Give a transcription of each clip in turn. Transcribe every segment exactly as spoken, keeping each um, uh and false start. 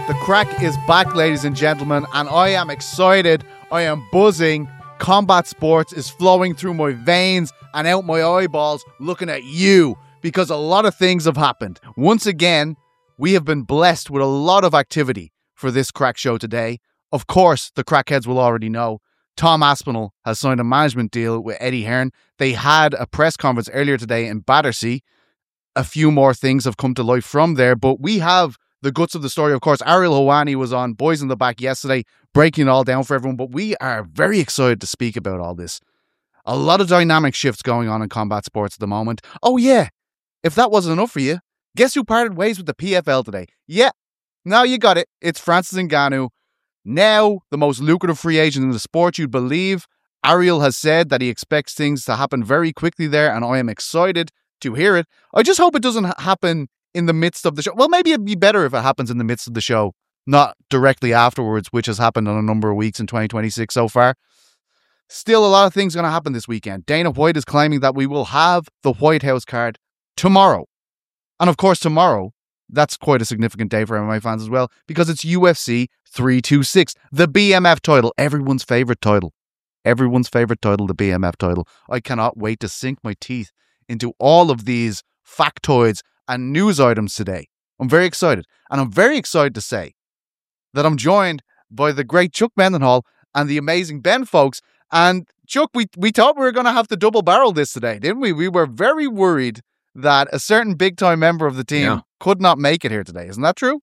The crack is back, ladies and gentlemen, and I am excited. I am buzzing. Combat sports is flowing through my veins and out my eyeballs looking at you because a lot of things have happened. Once again, we have been blessed with a lot of activity for this crack show today. Of course, the crackheads will already know. Tom Aspinall has signed a management deal with Eddie Hearn. They had a press conference earlier today in Battersea. A few more things have come to life from there, but we have the guts of the story. Of course, Ariel Helwani was on Boys in the Back yesterday, breaking it all down for everyone, but we are very excited to speak about all this. A lot of dynamic shifts going on in combat sports at the moment. Oh yeah, if that wasn't enough for you, guess who parted ways with the P F L today? Yeah, now you got it. It's Francis Ngannou. Now the most lucrative free agent in the sport, you'd believe. Ariel has said that he expects things to happen very quickly there, and I am excited to hear it. I just hope it doesn't happen in the midst of the show. Well, maybe it'd be better if it happens in the midst of the show, not directly afterwards, which has happened on a number of weeks in twenty twenty-six so far. Still, a lot of things going to happen this weekend. Dana White is claiming that we will have the White House card tomorrow. And of course, tomorrow, that's quite a significant day for M M A fans as well, because it's U F C three twenty-six, the B M F title, everyone's favorite title. Everyone's favorite title, the B M F title. I cannot wait to sink my teeth into all of these factoids and news items today. I'm very excited. And I'm very excited to say that I'm joined by the great Chuck Mendenhall and the amazing Ben Folks. And Chuck, we, we thought we were going to have to double barrel this today, didn't we? We were very worried that a certain big time member of the team yeah. could not make it here today. Isn't that true?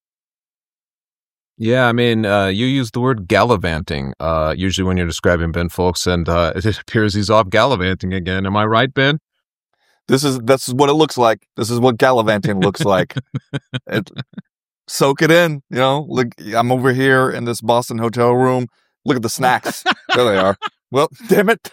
Yeah, I mean, uh, you use the word gallivanting uh, usually when you're describing Ben Folks, and uh, it appears he's off gallivanting again. Am I right, Ben? This is that's what it looks like. This is what gallivanting looks like. It, soak it in, you know. Look, I'm over here in this Boston hotel room. Look at the snacks. There they are. Well, damn it.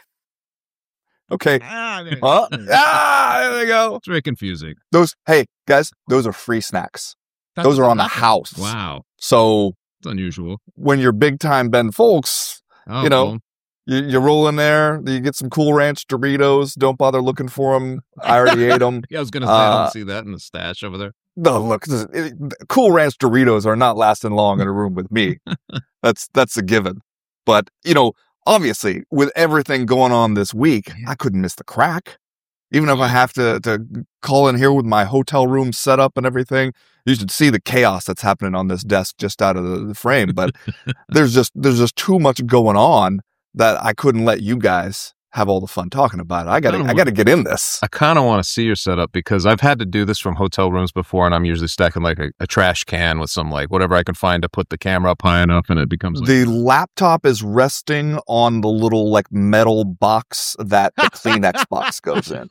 Okay. Ah, there, huh? ah, there they go. It's very confusing. Those, hey guys, those are free snacks. That's those are on the house. Wow. So it's unusual. When you're big time Ben Folks, oh, you know. Cool. You, you roll in there, you get some Cool Ranch Doritos. Don't bother looking for them. I already ate them. Yeah, I was going to say, uh, I don't see that in the stash over there. No, look, this, it, Cool Ranch Doritos are not lasting long in a room with me. that's that's a given. But, you know, obviously, with everything going on this week, I couldn't miss the crack. Even if I have to, to call in here with my hotel room set up and everything, you should see the chaos that's happening on this desk just out of the, the frame. But there's just there's just too much going on that I couldn't let you guys have all the fun talking about it. I gotta, I, I gotta get in this. I kind of want to see your setup because I've had to do this from hotel rooms before, and I'm usually stacking like a, a trash can with some like whatever I can find to put the camera up high enough, and it becomes like the laptop is resting on the little like metal box that the Kleenex box goes in,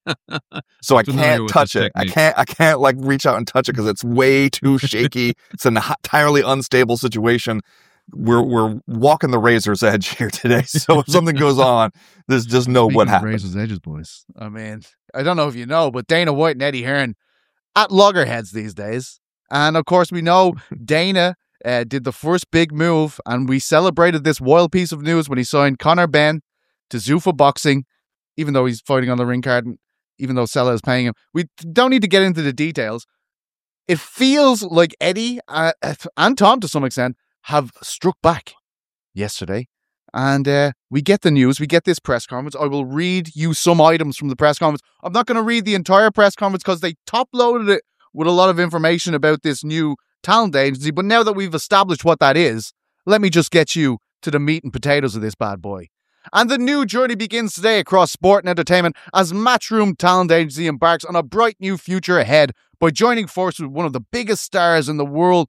so I can't touch it. I can't, I can't like reach out and touch it because it's way too shaky. It's an entirely unstable situation. We're we're walking the razor's edge here today, so if something goes on, there's just no what happened. Razor's edges, boys. I mean, I don't know if you know, but Dana White and Eddie Hearn at loggerheads these days, and of course we know Dana uh, did the first big move, and we celebrated this wild piece of news when he signed Conor Benn to Zuffa Boxing, even though he's fighting on the ring card, and even though Sella is paying him. We don't need to get into the details. It feels like Eddie uh, and Tom to some extent have struck back yesterday. And uh, we get the news. We get this press conference. I will read you some items from the press conference. I'm not going to read the entire press conference because they top-loaded it with a lot of information about this new talent agency. But now that we've established what that is, let me just get you to the meat and potatoes of this bad boy. And the new journey begins today across sport and entertainment as Matchroom Talent Agency embarks on a bright new future ahead by joining forces with one of the biggest stars in the world.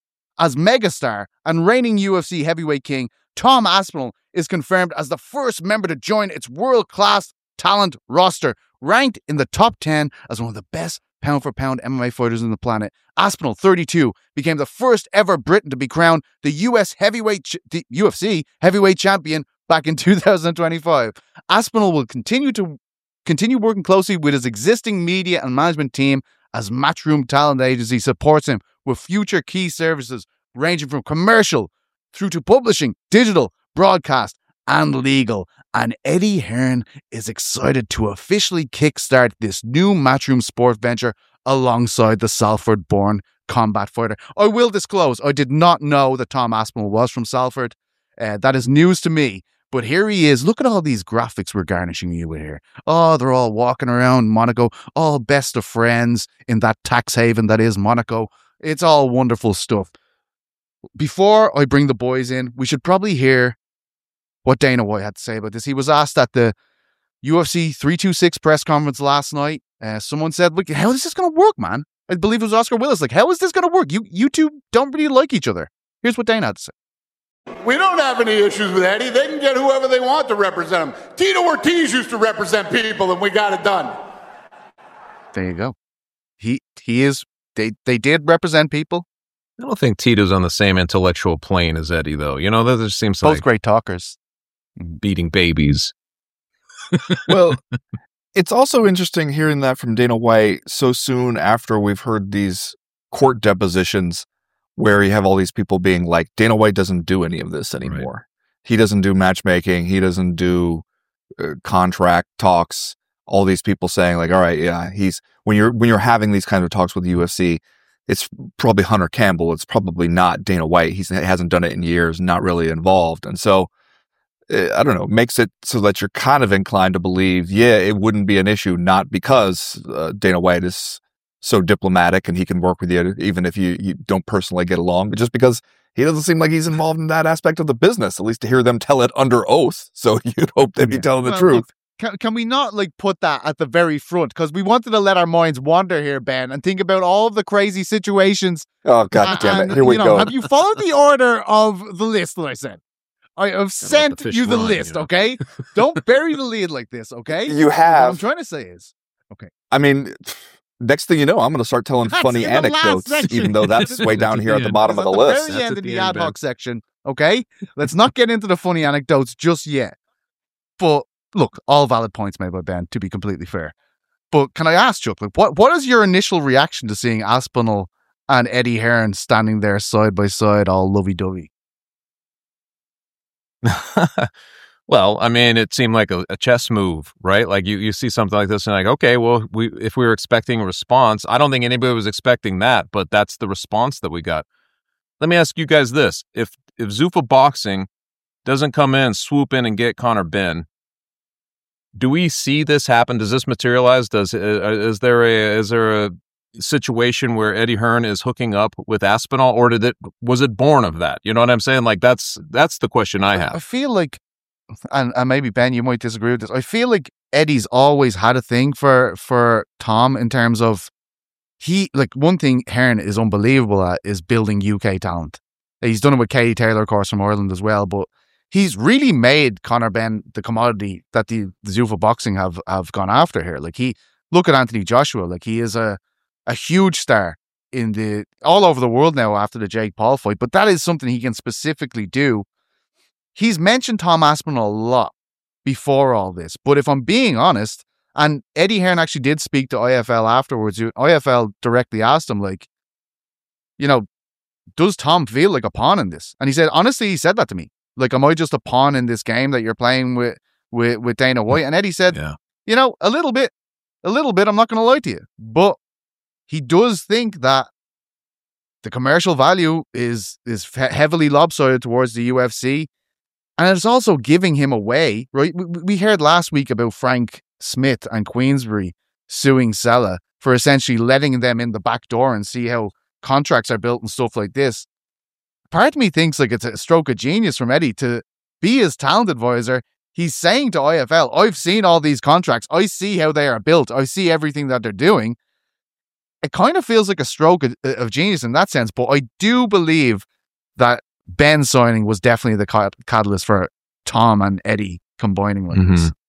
As megastar and reigning U F C heavyweight king, Tom Aspinall is confirmed as the first member to join its world-class talent roster, ranked in the top ten as one of the best pound-for-pound M M A fighters on the planet. Aspinall, thirty-two, became the first ever Briton to be crowned the U S heavyweight, ch- the U F C heavyweight champion back in two thousand twenty-five. Aspinall will continue to continue working closely with his existing media and management team as Matchroom Talent Agency supports him with future key services ranging from commercial through to publishing, digital, broadcast, and legal. And Eddie Hearn is excited to officially kickstart this new Matchroom sport venture alongside the Salford-born combat fighter. I will disclose, I did not know that Tom Aspinall was from Salford. Uh, that is news to me. But here he is. Look at all these graphics we're garnishing you with here. Oh, they're all walking around Monaco, all best of friends in that tax haven that is Monaco. It's all wonderful stuff. Before I bring the boys in, we should probably hear what Dana White had to say about this. He was asked at the U F C three twenty-six press conference last night. Uh, someone said, look, how is this going to work, man? I believe it was Oscar Willis. Like, how is this going to work? You you two don't really like each other. Here's what Dana had to say. We don't have any issues with Eddie. They can get whoever they want to represent them. Tito Ortiz used to represent people, and we got it done. There you go. He he is. They they did represent people. I don't think Tito's on the same intellectual plane as Eddie, though. You know, that just seems both like great talkers, beating babies. Well, it's also interesting hearing that from Dana White so soon after we've heard these court depositions where you have all these people being like, Dana White doesn't do any of this anymore. Right. He doesn't do matchmaking. He doesn't do uh, contract talks. All these people saying like, all right, yeah, he's when you're when you're having these kind of talks with the U F C, it's probably Hunter Campbell. It's probably not Dana White. He's, he hasn't done it in years, not really involved. And so, uh, I don't know, makes it so that you're kind of inclined to believe, yeah, it wouldn't be an issue, not because uh, Dana White is so diplomatic and he can work with you even if you, you don't personally get along, but just because he doesn't seem like he's involved in that aspect of the business, at least to hear them tell it under oath. So you'd hope they'd be yeah. telling the well, truth. Look, can, can we not like put that at the very front? Because we wanted to let our minds wander here, Ben, and think about all of the crazy situations. Oh, God uh, damn it. Here we you know, go. Have you followed the order of the list that I sent? I have sent the you the run, list, you know? Okay? Don't bury the lead like this, okay? You have. What I'm trying to say is, okay. I mean... Next thing you know, I'm going to start telling that's funny anecdotes, even though that's way down here at the bottom of the, the list. Very end in the ad hoc section, okay? Let's not get into the funny anecdotes just yet. But look, all valid points made by Ben, to be completely fair. But can I ask, Chuck, like, what what is your initial reaction to seeing Aspinall and Eddie Hearn standing there side by side, all lovey-dovey? Well, I mean, it seemed like a, a chess move, right? Like you, you see something like this and like, okay, well, we if we were expecting a response, I don't think anybody was expecting that, but that's the response that we got. Let me ask you guys this. If if Zuffa Boxing doesn't come in, swoop in and get Conor Benn, do we see this happen? Does this materialize? Does uh, is there a is there a situation where Eddie Hearn is hooking up with Aspinall, or did it was it born of that? You know what I'm saying? Like that's that's the question I have. I feel like And, and maybe Ben, you might disagree with this. I feel like Eddie's always had a thing for for Tom in terms of he like one thing Hearn is unbelievable at is building U K talent. He's done it with Katie Taylor, of course, from Ireland as well. But he's really made Conor Benn the commodity that the, the Zuffa Boxing have have gone after here. Like he look at Anthony Joshua, like he is a a huge star in the all over the world now after the Jake Paul fight. But that is something he can specifically do. He's mentioned Tom Aspinall a lot before all this, but if I'm being honest, and Eddie Hearn actually did speak to I F L afterwards, I F L directly asked him, like, you know, does Tom feel like a pawn in this? And he said, honestly, he said that to me. Like, am I just a pawn in this game that you're playing with with, with Dana White? And Eddie said, yeah. you know, a little bit, a little bit, I'm not going to lie to you. But he does think that the commercial value is, is heavily lopsided towards the U F C. And it's also giving him away, right? We heard last week about Frank Smith and Queensbury suing Sella for essentially letting them in the back door and see how contracts are built and stuff like this. Part of me thinks like it's a stroke of genius from Eddie to be his talent advisor. He's saying to I F L, I've seen all these contracts. I see how they are built. I see everything that they're doing. It kind of feels like a stroke of, of genius in that sense, but I do believe that Benn signing was definitely the cat- catalyst for Tom and Eddie combining like mm-hmm. this.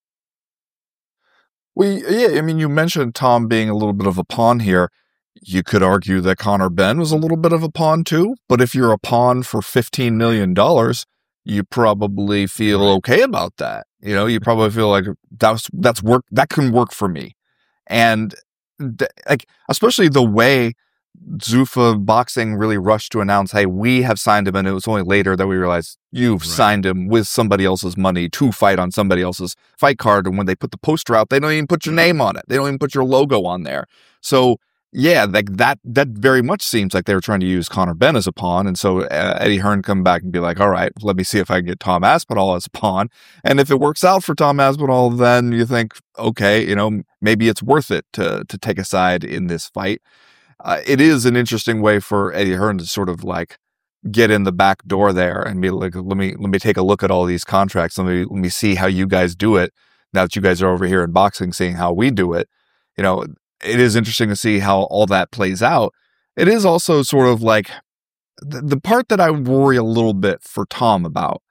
Well, yeah, I mean, you mentioned Tom being a little bit of a pawn here. You could argue that Conor Benn was a little bit of a pawn too, but if you're a pawn for fifteen million dollars, you probably feel okay about that. You know, you probably feel like that's, that's work, that can work for me. And th- like, especially the way Zuffa Boxing really rushed to announce, hey, we have signed him, and it was only later that we realized you've right. signed him with somebody else's money to fight on somebody else's fight card. And when they put the poster out, they don't even put your name on it. They don't even put your logo on there. So yeah, like that, that very much seems like they were trying to use Conor Benn as a pawn. And so uh, Eddie Hearn come back and be like, all right, let me see if I can get Tom Aspinall as a pawn. And if it works out for Tom Aspinall, then you think, okay, you know, maybe it's worth it to, to take a side in this fight. Uh, it is an interesting way for Eddie Hearn to sort of like get in the back door there and be like, let me, let me take a look at all these contracts. Let me, let me see how you guys do it. Now that you guys are over here in boxing, seeing how we do it, you know, it is interesting to see how all that plays out. It is also sort of like the, the part that I worry a little bit for Tom about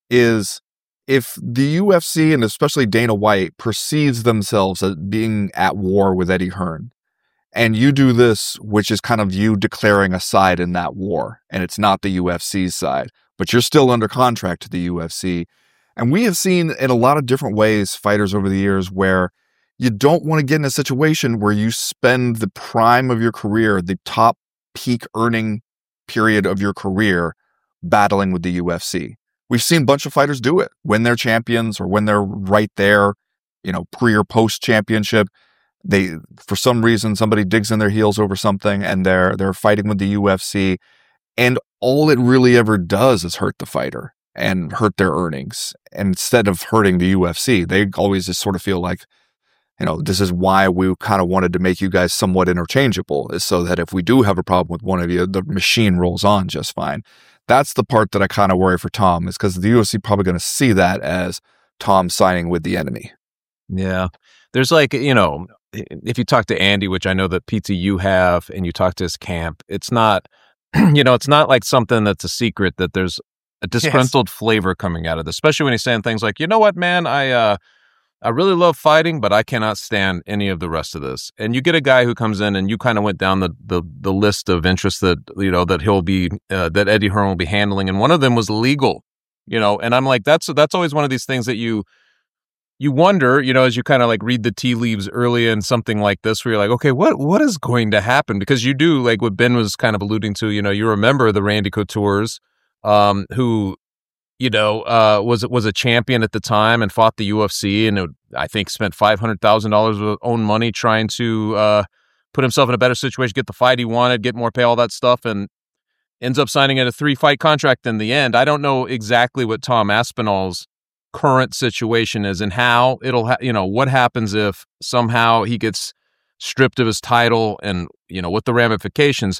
is if the U F C and especially Dana White perceives themselves as being at war with Eddie Hearn, and you do this, which is kind of you declaring a side in that war, and it's not the U F C's side, but you're still under contract to the U F C. And we have seen in a lot of different ways fighters over the years where you don't want to get in a situation where you spend the prime of your career, the top peak earning period of your career, battling with the U F C. We've seen a bunch of fighters do it when they're champions or when they're right there, you know, pre or post championship. They, for some reason, somebody digs in their heels over something and they're, they're fighting with the U F C. And all it really ever does is hurt the fighter and hurt their earnings. And instead of hurting the U F C, they always just sort of feel like, you know, this is why we kind of wanted to make you guys somewhat interchangeable, is so that if we do have a problem with one of you, the machine rolls on just fine. That's the part that I kind of worry for Tom, is because the U F C probably going to see that as Tom signing with the enemy. Yeah. There's like, you know, if you talk to Andy, which I know that P T you have, and you talk to his camp, it's not, you know, it's not like something that's a secret that there's a disgruntled yes. flavor coming out of this, especially when he's saying things like, you know what, man, I, uh, I really love fighting, but I cannot stand any of the rest of this. And you get a guy who comes in, and you kind of went down the, the the list of interests that, you know, that he'll be, uh, that Eddie Hearn will be handling. And one of them was legal, you know, and I'm like, that's, that's always one of these things that you, you wonder, you know, as you kind of like read the tea leaves early in something like this, where you're like, okay, what, what is going to happen? Because you do, like what Ben was kind of alluding to, you know, you remember the Randy Coutures, um, who, you know, uh, was was a champion at the time and fought the U F C, and it, I think spent five hundred thousand dollars of own money trying to uh, put himself in a better situation, get the fight he wanted, get more pay, all that stuff, and ends up signing at a three-fight contract in the end. I don't know exactly what Tom Aspinall's current situation is and how it'll, ha- you know, what happens if somehow he gets stripped of his title and, you know, what the ramifications.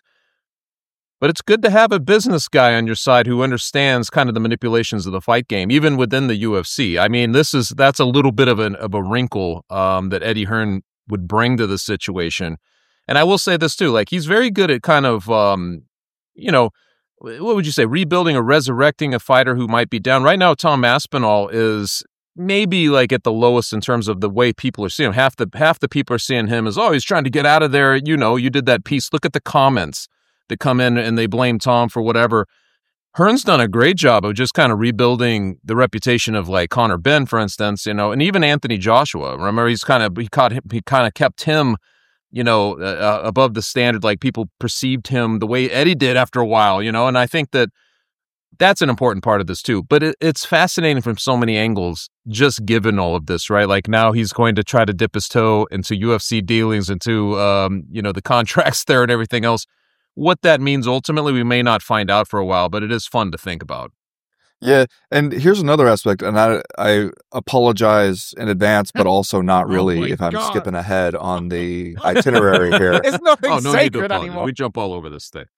But it's good to have a business guy on your side who understands kind of the manipulations of the fight game, even within the U F C. I mean, this is that's a little bit of an of a wrinkle um, that Eddie Hearn would bring to the situation. And I will say this too, like he's very good at kind of, um, you know, what would you say, rebuilding or resurrecting a fighter who might be down. Right now, Tom Aspinall is maybe like at the lowest in terms of the way people are seeing him. Half the half the people are seeing him as, oh, he's trying to get out of there. You know, you did that piece. Look at the comments that come in and they blame Tom for whatever. Hearn's done a great job of just kind of rebuilding the reputation of like Conor Benn, for instance, you know, and even Anthony Joshua. Remember, he's kind of he caught him, he kind of kept him, you know, uh, above the standard. Like people perceived him the way Eddie did after a while, you know. And I think that that's an important part of this too. But it, it's fascinating from so many angles, just given all of this, right? Like now he's going to try to dip his toe into U F C dealings, into um, you know, the contracts there and everything else. What that means ultimately, we may not find out for a while, but it is fun to think about. Yeah, and here's another aspect, and I, I apologize in advance, but also not really oh if I'm God. skipping ahead on the itinerary here. It's nothing oh, no sacred anymore. We jump all over this thing.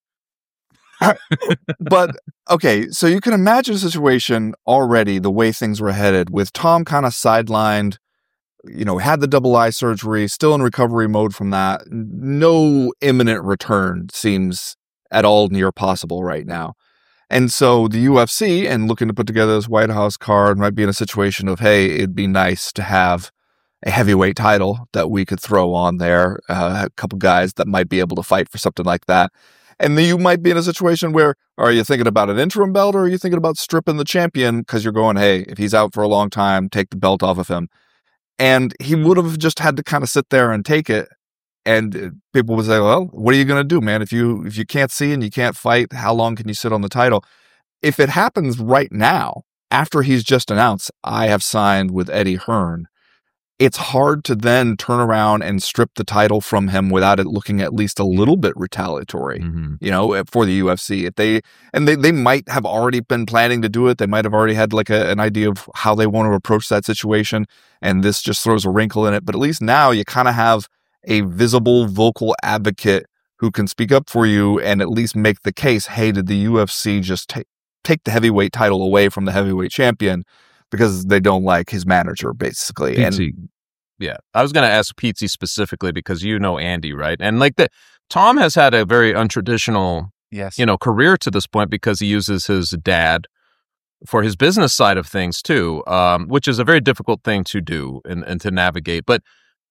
But, okay, so you can imagine a situation already, the way things were headed, with Tom kind of sidelined, you know, had the double eye surgery, still in recovery mode from that. No imminent return seems at all near possible right now. And so the U F C, and looking to put together this White House card, might be in a situation of, hey, it'd be nice to have a heavyweight title that we could throw on there, uh, a couple guys that might be able to fight for something like that. And then you might be in a situation where, are you thinking about an interim belt, or are you thinking about stripping the champion because you're going, hey, if he's out for a long time, take the belt off of him. And he would have just had to kind of sit there and take it. And people would say, well, what are you going to do, man? If you if you can't see and you can't fight, how long can you sit on the title? If it happens right now, after he's just announced, I have signed with Eddie Hearn, it's hard to then turn around and strip the title from him without it looking at least a little bit retaliatory, mm-hmm. you know, for the U F C. If they, and they, they might have already been planning to do it. They might have already had like a, an idea of how they want to approach that situation. And this just throws a wrinkle in it. But at least now you kind of have a visible vocal advocate who can speak up for you and at least make the case, hey, did the U F C just take, take the heavyweight title away from the heavyweight champion because they don't like his manager, basically. Pizzi. And yeah, I was going to ask Pizzi specifically because you know Andy, right? And like the Tom has had a very untraditional, yes, you know, career to this point because he uses his dad for his business side of things too, um, which is a very difficult thing to do and, and to navigate. But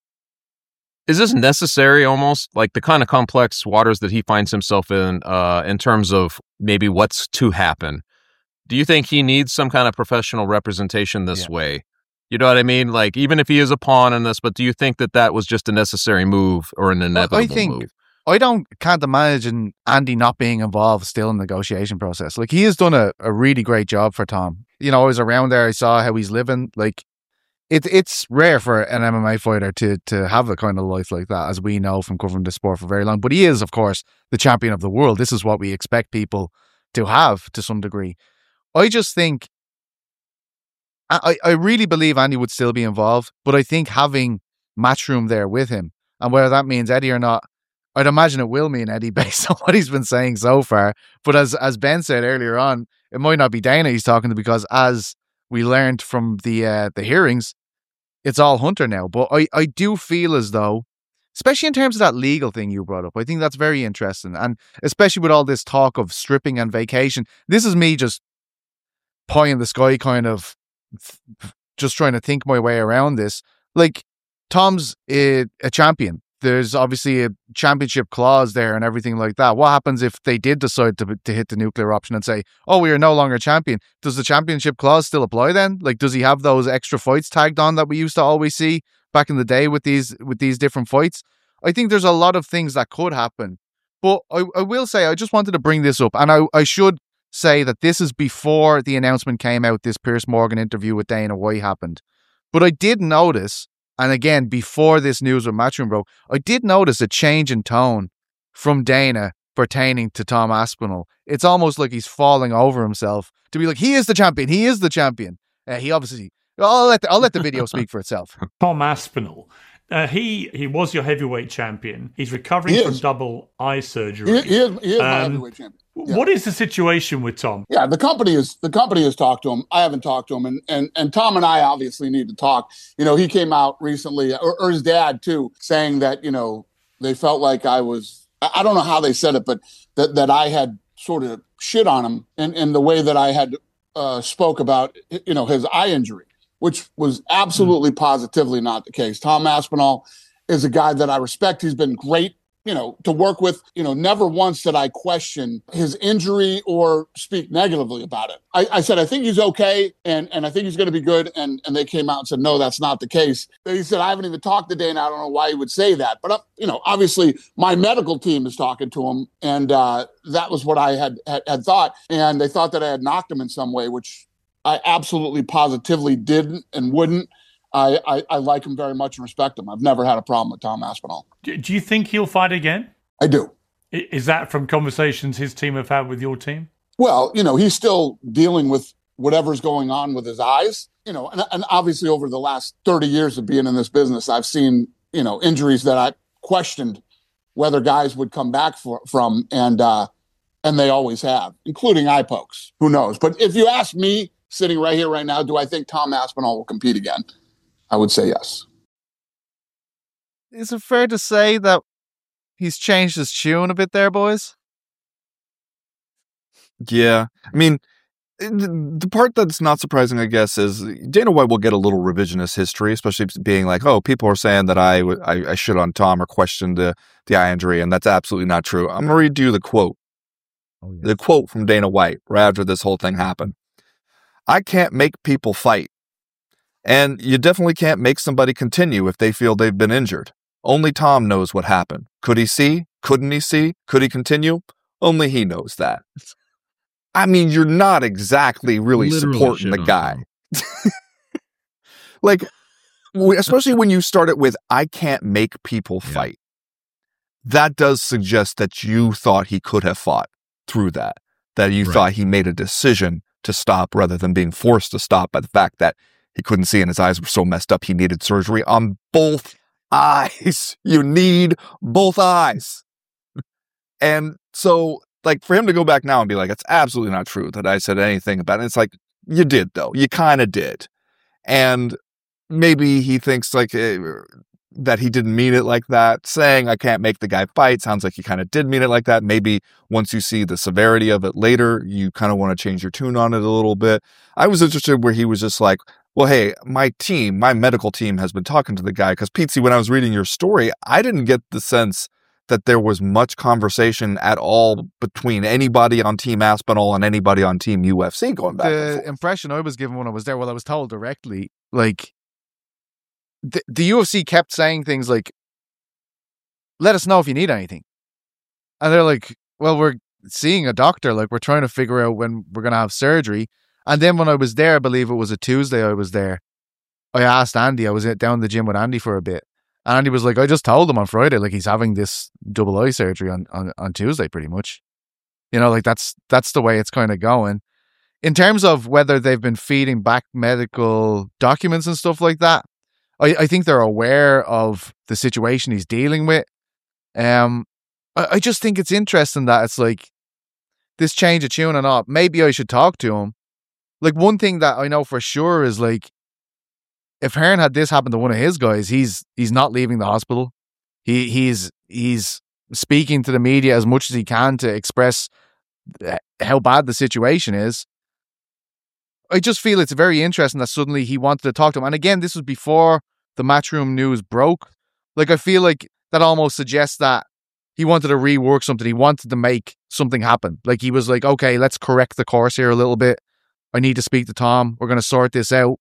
is this necessary almost, like the kind of complex waters that he finds himself in, uh, in terms of maybe what's to happen? Do you think he needs some kind of professional representation this yeah. way? You know what I mean? Like, even if he is a pawn in this, but do you think that that was just a necessary move or an inevitable well, I think, move? I don't, can't imagine Andy not being involved still in the negotiation process. Like, he has done a, a really great job for Tom. You know, I was around there, I saw how he's living. Like, it, it's rare for an M M A fighter to to have a kind of life like that, as we know from covering the sport for very long. But he is, of course, the champion of the world. This is what we expect people to have to some degree. I just think, I, I really believe Andy would still be involved, but I think having Matchroom there with him, and whether that means Eddie or not, I'd imagine it will mean Eddie based on what he's been saying so far. But as as Ben said earlier on, it might not be Dana he's talking to, because as we learned from the uh, the hearings, it's all Hunter now. But I, I do feel as though, especially in terms of that legal thing you brought up, I think that's very interesting. And especially with all this talk of stripping and vacation, this is me just pie in the sky kind of just trying to think my way around this. Like, Tom's a, a champion. There's obviously a championship clause there and everything like that. What happens if they did decide to to hit the nuclear option and say, oh, we are no longer champion? Does the championship clause still apply then? Like, does he have those extra fights tagged on that we used to always see back in the day with these with these different fights? I think there's a lot of things that could happen. But I, I will say, I just wanted to bring this up, and I, I should say that this is before the announcement came out, this Piers Morgan interview with Dana White happened. But I did notice, and again, before this news with Matchroom broke, I did notice a change in tone from Dana pertaining to Tom Aspinall. It's almost like he's falling over himself to be like, he is the champion, he is the champion. Uh, he obviously, I'll let the, I'll let the video speak for itself. Tom Aspinall. Uh, he he was your heavyweight champion. He's recovering he from double eye surgery. He, he is, he is um, my heavyweight champion. Yeah. What is the situation with Tom? Yeah, the company is the company has talked to him. I haven't talked to him, and and and Tom and I obviously need to talk. You know, he came out recently, or, or his dad too, saying that, you know, they felt like I was, I don't know how they said it, but that that I had sort of shit on him in, in the way that I had uh, spoke about, you know, his eye injury, which was absolutely mm. positively not the case. Tom Aspinall is a guy that I respect. He's been great, you know, to work with. You know, never once did I question his injury or speak negatively about it. I, I said, I think he's okay, and, and I think he's going to be good. And, and they came out and said, no, that's not the case. He said, I haven't even talked to Dana. I don't know why he would say that. But, uh, you know, obviously my medical team is talking to him, and uh, that was what I had, had had thought. And they thought that I had knocked him in some way, which I absolutely positively didn't and wouldn't. I, I, I like him very much and respect him. I've never had a problem with Tom Aspinall. Do, do you think he'll fight again? I do. Is that from conversations his team have had with your team? Well, you know, he's still dealing with whatever's going on with his eyes. You know, and, and obviously over the last thirty years of being in this business, I've seen, you know, injuries that I questioned whether guys would come back for, from, and uh, and they always have, including eye pokes. Who knows? But if you ask me, sitting right here, right now, do I think Tom Aspinall will compete again? I would say yes. Is it fair to say that he's changed his tune a bit there, boys? Yeah. I mean, the part that's not surprising, I guess, is Dana White will get a little revisionist history, especially being like, oh, people are saying that I, I, I shit on Tom or questioned the, the eye injury, and that's absolutely not true. I'm going to read you the quote. Oh, yes. The quote from Dana White right after this whole thing happened. I can't make people fight. And you definitely can't make somebody continue if they feel they've been injured. Only Tom knows what happened. Could he see? Couldn't he see? Could he continue? Only he knows that. I mean, you're not exactly really Literally supporting the guy. Like, especially when you start it with, I can't make people Yeah. fight. That does suggest that you thought he could have fought through that, that you Right. thought he made a decision to stop rather than being forced to stop by the fact that he couldn't see and his eyes were so messed up he needed surgery on both eyes. You need both eyes. And so, like, for him to go back now and be like, it's absolutely not true that I said anything about it. It's like, you did, though. You kind of did. And maybe he thinks like eh, that he didn't mean it like that. Saying I can't make the guy fight sounds like he kind of did mean it like that. Maybe once you see the severity of it later, you kind of want to change your tune on it a little bit. I was interested where he was just like, well, hey, my team, my medical team has been talking to the guy. Because Pete, when I was reading your story, I didn't get the sense that there was much conversation at all between anybody on Team Aspinall and anybody on Team U F C going back and The forth. impression I was given when I was there, well, I was told directly, like, the, the U F C kept saying things like, let us know if you need anything. And they're like, well, we're seeing a doctor. Like, we're trying to figure out when we're going to have surgery. And then when I was there, I believe it was a Tuesday I was there, I asked Andy, I was down the gym with Andy for a bit. And Andy was like, I just told him on Friday, like, he's having this double eye surgery on, on, on Tuesday, pretty much. You know, like, that's that's the way it's kind of going. In terms of whether they've been feeding back medical documents and stuff like that, I, I think they're aware of the situation he's dealing with. Um, I, I just think it's interesting that it's like this change of tune and all. Maybe I should talk to him. Like, one thing that I know for sure is, like, if Hearn had this happen to one of his guys, he's he's not leaving the hospital. He he's he's speaking to the media as much as he can to express how bad the situation is. I just feel it's very interesting that suddenly he wanted to talk to him. And again, this was before the Matchroom news broke. Like, I feel like that almost suggests that he wanted to rework something. He wanted to make something happen. Like, he was like, okay, let's correct the course here a little bit. I need to speak to Tom. We're going to sort this out.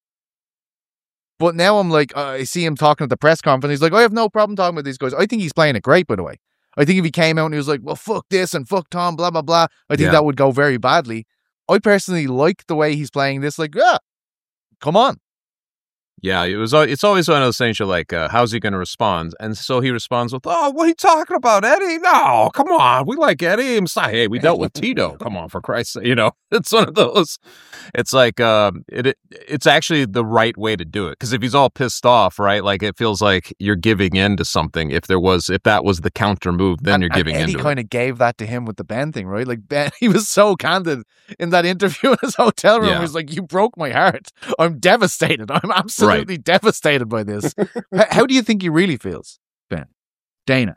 But now I'm like, uh, I see him talking at the press conference. He's like, I have no problem talking with these guys. I think he's playing it great, by the way. I think if he came out and he was like, well, fuck this and fuck Tom, blah, blah, blah, I think Yeah. that would go very badly. I personally like the way he's playing this. Like, yeah, come on. Yeah, it was. al- It's always one of those things. You're like, uh, how's he going to respond? And so he responds with, "Oh, what are you talking about, Eddie? No, come on, we like Eddie. I'm sorry. Hey, we dealt with Tito. Come on, for Christ's sake, you know." It's one of those. It's like, um, it, it. It's actually the right way to do it, because if he's all pissed off, right? Like, it feels like you're giving in to something. If there was, if that was the counter move, then And- you're giving and in Eddie to kind of gave that to him with the Ben thing, right? Like, Ben, he was so candid in that interview in his hotel room. Yeah. He was like, you broke my heart. I'm devastated. I'm absolutely devastated by this. H- How do you think he really feels, Ben? Dana?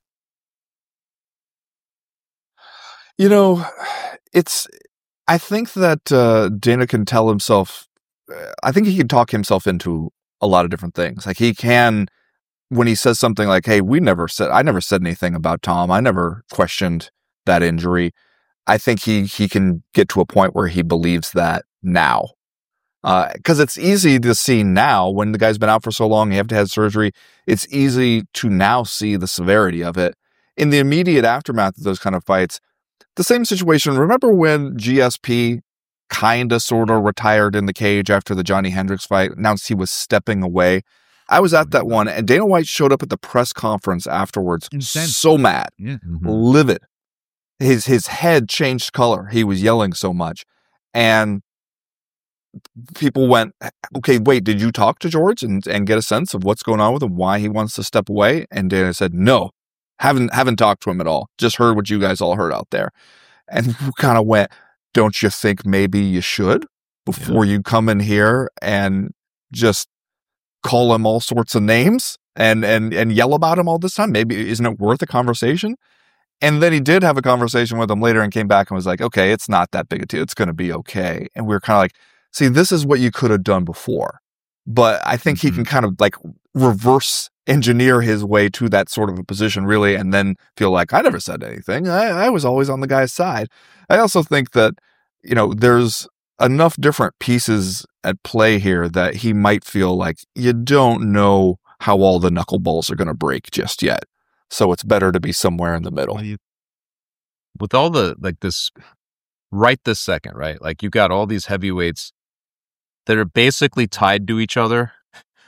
You know, it's, I think that uh, Dana can tell himself, uh, I think he can talk himself into a lot of different things. Like, he can, when he says something like, hey, we never said, I never said anything about Tom. I never questioned that injury. I think he, he can get to a point where he believes that now. Because uh, it's easy to see now when the guy's been out for so long, he have to have surgery. It's easy to now see the severity of it. In the immediate aftermath of those kind of fights, the same situation. Remember when G S P kind of sort of retired in the cage after the Johnny Hendricks fight, announced he was stepping away? I was at that one, and Dana White showed up at the press conference afterwards, Incensed. so mad, Yeah. Mm-hmm. livid. His his head changed color. He was yelling so much. And people went, okay, wait, did you talk to George and, and get a sense of what's going on with him, why he wants to step away? And Dana said, no, haven't haven't talked to him at all. Just heard what you guys all heard out there. And we kind of went, don't you think maybe you should before yeah. you come in here and just call him all sorts of names and, and, and yell about him all this time? Maybe isn't it worth a conversation? And then he did have a conversation with him later and came back and was like, okay, it's not that big a deal. It's going to be okay. And we were kind of like, see, this is what you could have done before. But I think mm-hmm. he can kind of like reverse engineer his way to that sort of a position, really, and then feel like, I never said anything. I, I was always on the guy's side. I also think that, you know, there's enough different pieces at play here that he might feel like you don't know how all the knuckleballs are going to break just yet. So it's better to be somewhere in the middle. With all the, like this, right this second, right? Like, you got all these heavyweights that are basically tied to each other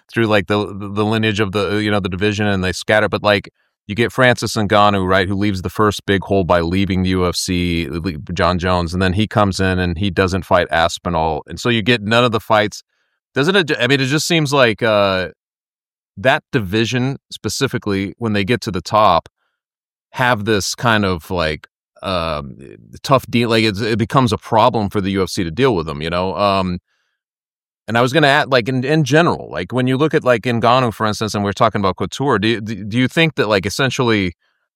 through like the the lineage of the you know the division, and they scatter. But like you get Francis Ngannou, right, who leaves the first big hole by leaving the U F C, John Jones, and then he comes in and he doesn't fight Aspinall, and so you get none of the fights. Doesn't it? I mean, it just seems like uh, that division specifically, when they get to the top, have this kind of like um, tough deal. Like it's, it becomes a problem for the U F C to deal with them, you know. Um, and I was going to add, like in, in general, like when you look at like Ngannou, for instance, and we're talking about Couture, do you, do you think that like essentially,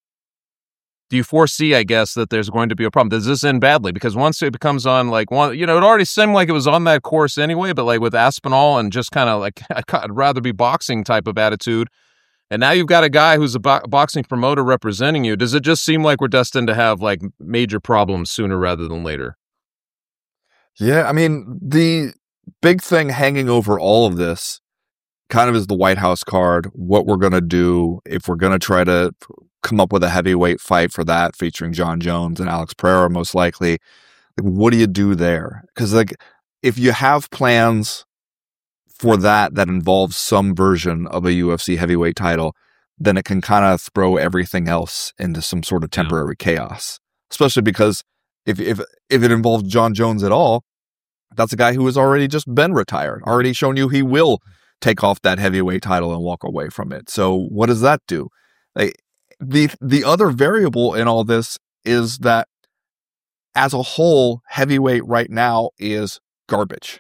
do you foresee, I guess, that there's going to be a problem? Does this end badly? Because once it becomes on like one, you know, it already seemed like it was on that course anyway, but like with Aspinall and just kind of like, I'd rather be boxing type of attitude. And now you've got a guy who's a bo- boxing promoter representing you. Does it just seem like we're destined to have like major problems sooner rather than later? Yeah, I mean, the big thing hanging over all of this kind of is the White House card, what we're going to do if we're going to try to come up with a heavyweight fight for that featuring John Jones and Alex Pereira, most likely. Like, what do you do there? Because like, if you have plans for that that involves some version of a U F C heavyweight title, then it can kind of throw everything else into some sort of temporary yeah. chaos. Especially because if if if it involves John Jones at all, that's a guy who has already just been retired, already shown you he will take off that heavyweight title and walk away from it. So what does that do? Like, the the other variable in all this is that as a whole, heavyweight right now is garbage.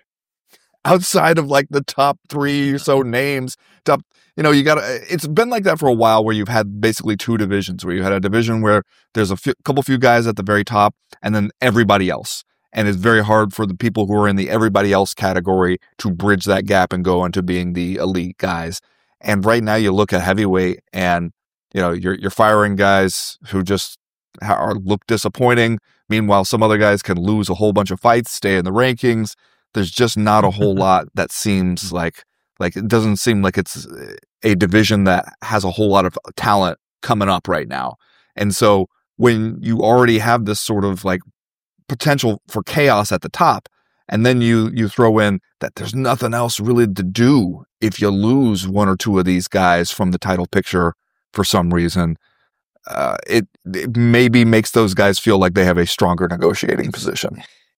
Outside of like the top three or so names, top, you know, you got to, it's been like that for a while where you've had basically two divisions, where you had a division where there's a few, couple few guys at the very top and then everybody else. And it's very hard for the people who are in the everybody else category to bridge that gap and go into being the elite guys. And right now you look at heavyweight and, you know, you're, you're firing guys who just are, look disappointing. Meanwhile, some other guys can lose a whole bunch of fights, stay in the rankings. There's just not a whole lot that seems like, like it doesn't seem like it's a division that has a whole lot of talent coming up right now. And so when you already have this sort of like potential for chaos at the top, and then you, you throw in that there's nothing else really to do if you lose one or two of these guys from the title picture for some reason, uh, it, it maybe makes those guys feel like they have a stronger negotiating position.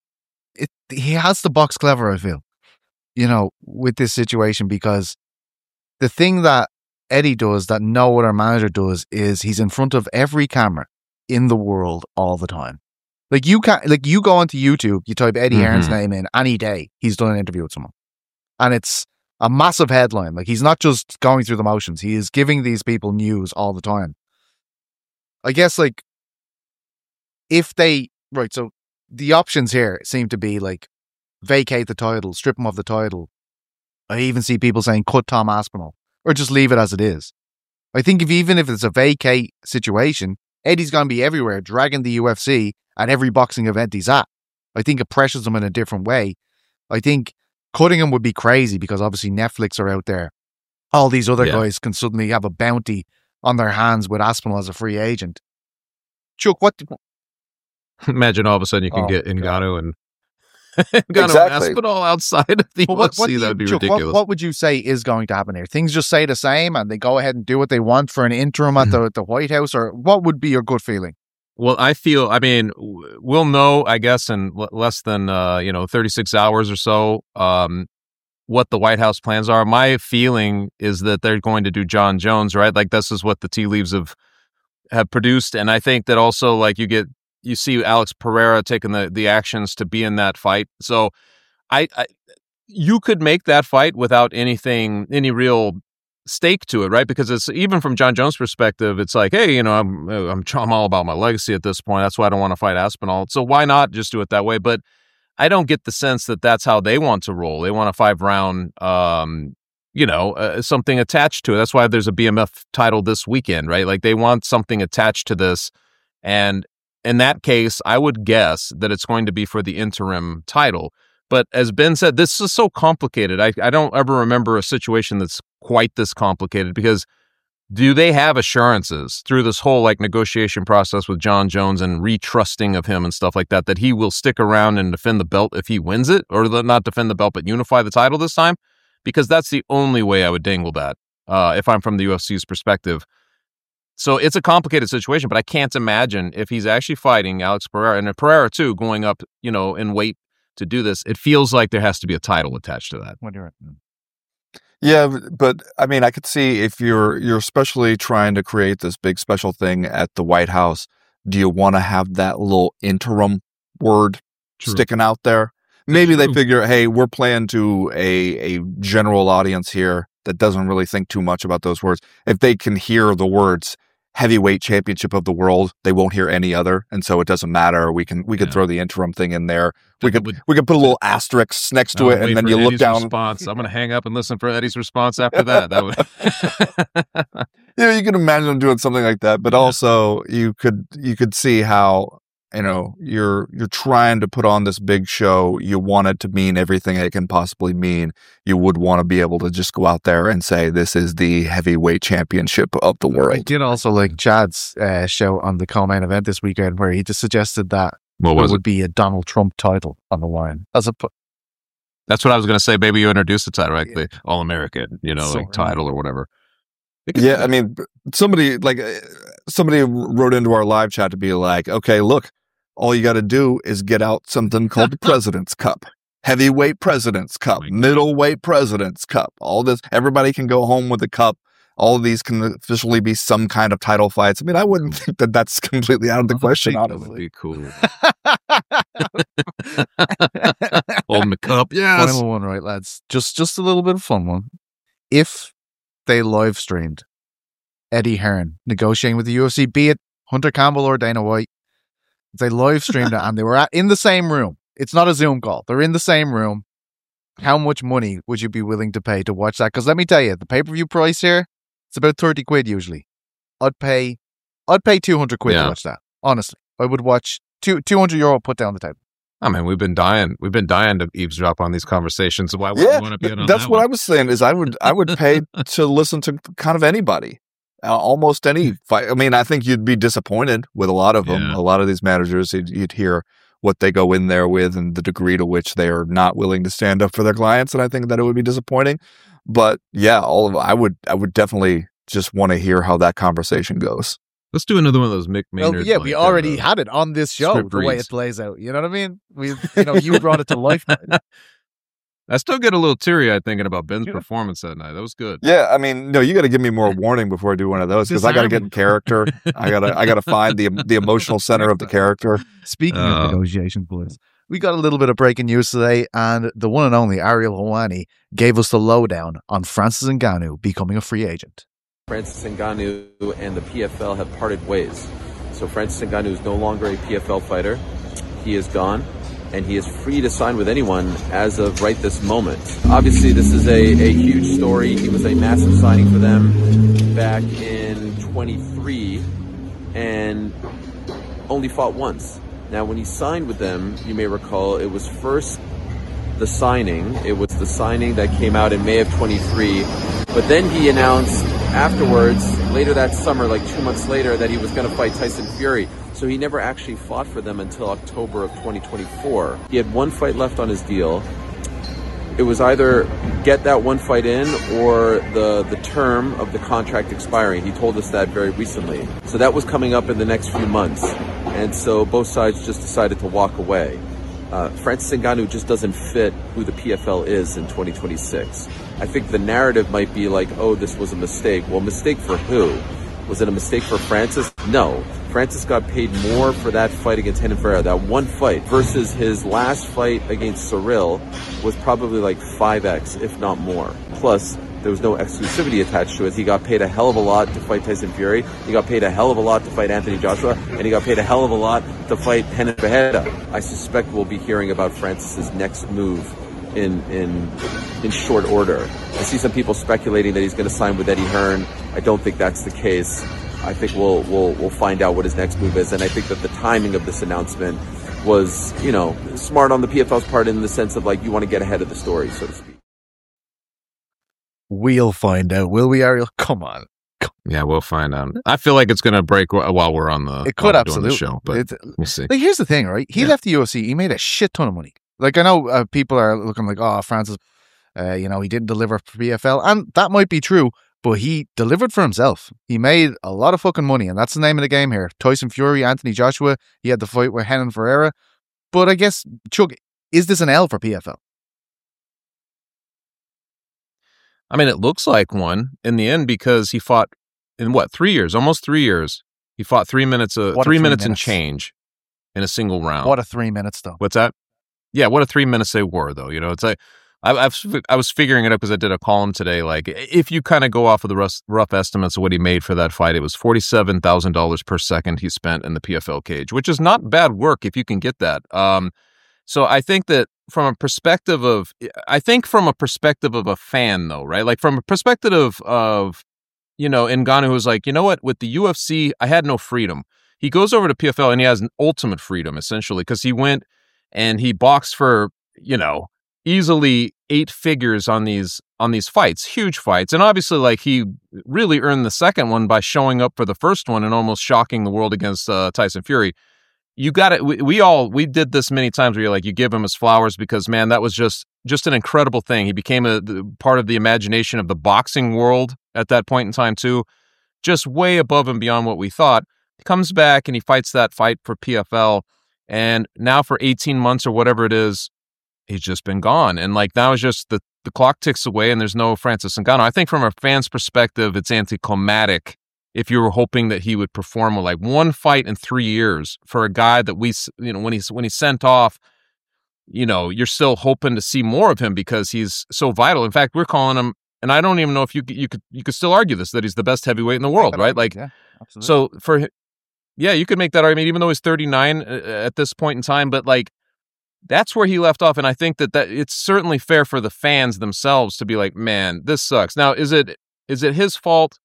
It, he has to box clever, I feel, you know, with this situation, because the thing that Eddie does that no other manager does is he's in front of every camera in the world all the time. Like you can't, like you go onto YouTube, you type Eddie mm-hmm. Hearn's name in any day, he's done an interview with someone, and it's a massive headline. Like he's not just going through the motions; he is giving these people news all the time. I guess, like if they right, so. The options here seem to be like vacate the title, strip him of the title. I even see people saying cut Tom Aspinall or just leave it as it is. I think if even if it's a vacate situation, Eddie's going to be everywhere, dragging the U F C at every boxing event he's at. I think it pressures him in a different way. I think cutting him would be crazy because obviously Netflix are out there. All these other yeah. guys can suddenly have a bounty on their hands with Aspinall as a free agent. Chuck, what... Do, Imagine all of a sudden you can oh, get Ngannou and Ngannou exactly. and Aspinall outside of the well, U F C. What, what that would be Chuck, ridiculous. What, what would you say is going to happen here? Things just stay the same and they go ahead and do what they want for an interim at the, the White House? Or what would be your gut feeling? Well, I feel, I mean, we'll know, I guess, in l- less than, uh, you know, thirty-six hours or so, um, what the White House plans are. My feeling is that they're going to do John Jones, right? Like this is what the tea leaves have, have produced. And I think that also, like, you get, you see Alex Pereira taking the, the actions to be in that fight. So I, I, you could make that fight without anything, any real stake to it, right? Because it's even from John Jones' perspective, it's like, hey, you know, I'm, I'm, I'm all about my legacy at this point. That's why I don't want to fight Aspinall. So why not just do it that way? But I don't get the sense that that's how they want to roll. They want a five round, um, you know, uh, something attached to it. That's why there's a B M F title this weekend, right? Like they want something attached to this. And in that case, I would guess that it's going to be for the interim title. But as Ben said, this is so complicated. I, I don't ever remember a situation that's quite this complicated, because do they have assurances through this whole like negotiation process with John Jones and retrusting of him and stuff like that, that he will stick around and defend the belt if he wins it, or not defend the belt, but unify the title this time? because that's the only way I would dangle that uh, if I'm from the U F C's perspective. So it's a complicated situation, but I can't imagine if he's actually fighting Alex Pereira and Pereira too, going up, you know, in weight to do this. It feels like there has to be a title attached to that. What do you reckon? Yeah, but I mean, I could see if you're you're especially trying to create this big special thing at the White House, do you want to have that little interim word True. sticking out there? Maybe True. they figure, hey, we're playing to a a general audience here that doesn't really think too much about those words. If they can hear the words heavyweight championship of the world, they won't hear any other, and so it doesn't matter. We can we could yeah. throw the interim thing in there. We could would, we could put a little asterisk next to it, and then you Eddie's look down. Response. I'm going to hang up and listen for Eddie's response after that. That would. You know, you can imagine them doing something like that, but yeah. also you could you could see how, you know, you're you're trying to put on this big show. You want it to mean everything it can possibly mean. You would want to be able to just go out there and say, this is the heavyweight championship of the world. I did also like Chad's uh, show on the co-main event this weekend, where he just suggested that what was there would it? be a Donald Trump title on the line. As a pu- That's what I was going to say. Baby, you introduced the title, right? The All-American, you know, So like title or whatever. Yeah, I mean, somebody like somebody wrote into our live chat to be like, okay, look, all you got to do is get out something called the President's Cup, heavyweight President's Cup, Oh middleweight President's Cup. All this, everybody can go home with the cup. All of these can officially be some kind of title fights. I mean, I wouldn't think that that's completely out of the I question, think honestly. That would be cool. Holding the cup, yes. Final one, right, lads? Just just a little bit of fun one. If they live streamed Eddie Hearn negotiating with the U F C, be it Hunter Campbell or Dana White, if they live streamed it and they were at, in the same room, it's not a Zoom call, they're in the same room, how much money would you be willing to pay to watch that? Because let me tell you, the pay-per-view price here, it's about thirty quid usually. I'd pay I'd pay two hundred quid Yeah. to watch that. Honestly. I would watch two, 200 euro put down the table. I mean, we've been dying. We've been dying to eavesdrop on these conversations. Why would Yeah, you want to be in on that's that what one? I was saying. Is I would I would pay to listen to kind of anybody, uh, almost any fight. I mean, I think you'd be disappointed with a lot of them. Yeah. A lot of these managers, you'd, you'd hear what they go in there with and the degree to which they are not willing to stand up for their clients, and I think that it would be disappointing. But yeah, all of I would I would definitely just want to hear how that conversation goes. Let's do another one of those Mick Maynard. Well, yeah, we like, already uh, had it on this show, script the way reads. it plays out. You know what I mean? We, you know, you brought it to life. I still get a little teary-eyed thinking about Ben's performance that night. That was good. Yeah, I mean, no, you got to give me more warning before I do one of those because I got to get in character. I gotta I gotta find the the emotional center of the character. Speaking Uh, of negotiations, boys, we got a little bit of breaking news today, and the one and only Ariel Helwani gave us the lowdown on Francis Ngannou becoming a free agent. Francis Ngannou and the P F L have parted ways. So Francis Ngannou is no longer a P F L fighter. He is gone, and he is free to sign with anyone as of right this moment. Obviously, this is a, a huge story. He was a massive signing for them back in twenty-three and only fought once. Now, when he signed with them, you may recall, it was first the signing. It was the signing that came out in May of twenty-three. But then he announced afterwards, later that summer, like two months later, that he was going to fight Tyson Fury. So he never actually fought for them until October of twenty twenty-four. He had one fight left on his deal. It was either get that one fight in or the, the term of the contract expiring. He told us that very recently. So that was coming up in the next few months. And so both sides just decided to walk away. Uh, Francis Ngannou just doesn't fit who the P F L is in twenty twenty-six. I think the narrative might be like, oh, this was a mistake. Well, mistake for who? Was it a mistake for Francis? No. Francis got paid more for that fight against Renan Ferreira, that one fight, versus his last fight against Cyril was probably like five x, if not more. Plus, there was no exclusivity attached to it. He got paid a hell of a lot to fight Tyson Fury. He got paid a hell of a lot to fight Anthony Joshua. And he got paid a hell of a lot to fight Renan Ferreira. I suspect we'll be hearing about Francis's next move in in in short order. I see some people speculating that he's going to sign with Eddie Hearn. I don't think that's the case. I think we'll we'll we'll find out what his next move is, and I think that the timing of this announcement was, you know, smart on the P F L's part in the sense of like you want to get ahead of the story, so to speak. We'll find out, will we, Ariel? Come on. Yeah, we'll find out. I feel like it's going to break wh- while we're on the, It could while we're doing absolutely. the show, but It's- we'll see. Like, here's the thing, right? He Yeah. left the U F C. He made a shit ton of money. Like, I know uh, people are looking like, oh, Francis Uh, you know, he didn't deliver for P F L, and that might be true, but he delivered for himself. He made a lot of fucking money, and that's the name of the game here. Tyson Fury, Anthony Joshua, he had the fight with Renan Ferreira. But I guess, Chuck, is this an L for P F L? I mean, it looks like one in the end because he fought in what, three years, almost three years. He fought three minutes, uh, three, three minutes, minutes and change in a single round. What a three minutes, though. What's that? Yeah, what a three minutes they were, though. You know, it's like, I, I've, I was figuring it up because I did a column today. Like, if you kind of go off of the rough, rough estimates of what he made for that fight, it was forty-seven thousand dollars per second he spent in the P F L cage, which is not bad work if you can get that. Um, so I think that from a perspective of, I think from a perspective of a fan, though, right? Like from a perspective of, of you know, Ngannou was like, you know what, with the U F C, I had no freedom. He goes over to P F L and he has an ultimate freedom, essentially, because he went and he boxed for, you know, easily eight figures on these on these fights, huge fights. And obviously, like, he really earned the second one by showing up for the first one and almost shocking the world against uh, Tyson Fury. You got it. We, we all, we did this many times where you're like, you give him his flowers because, man, that was just, just an incredible thing. He became a part of the imagination of the boxing world at that point in time too, just way above and beyond what we thought. He comes back and he fights that fight for P F L. And now for eighteen months or whatever it is, he's just been gone. And like now it's just the, the clock ticks away and there's no Francis Ngannou. I think from a fan's perspective, it's anticlimactic if you were hoping that he would perform with like one fight in three years for a guy that we, you know, when he's, when he's sent off, you know, you're still hoping to see more of him because he's so vital. In fact, we're calling him, and I don't even know if you you could, you could still argue this, that he's the best heavyweight in the world, right? Like, yeah, absolutely. So for, yeah, you could make that argument, even though he's thirty-nine at this point in time, but like, that's where he left off. And I think that, that it's certainly fair for the fans themselves to be like, man, this sucks. Now, is it, is it his fault?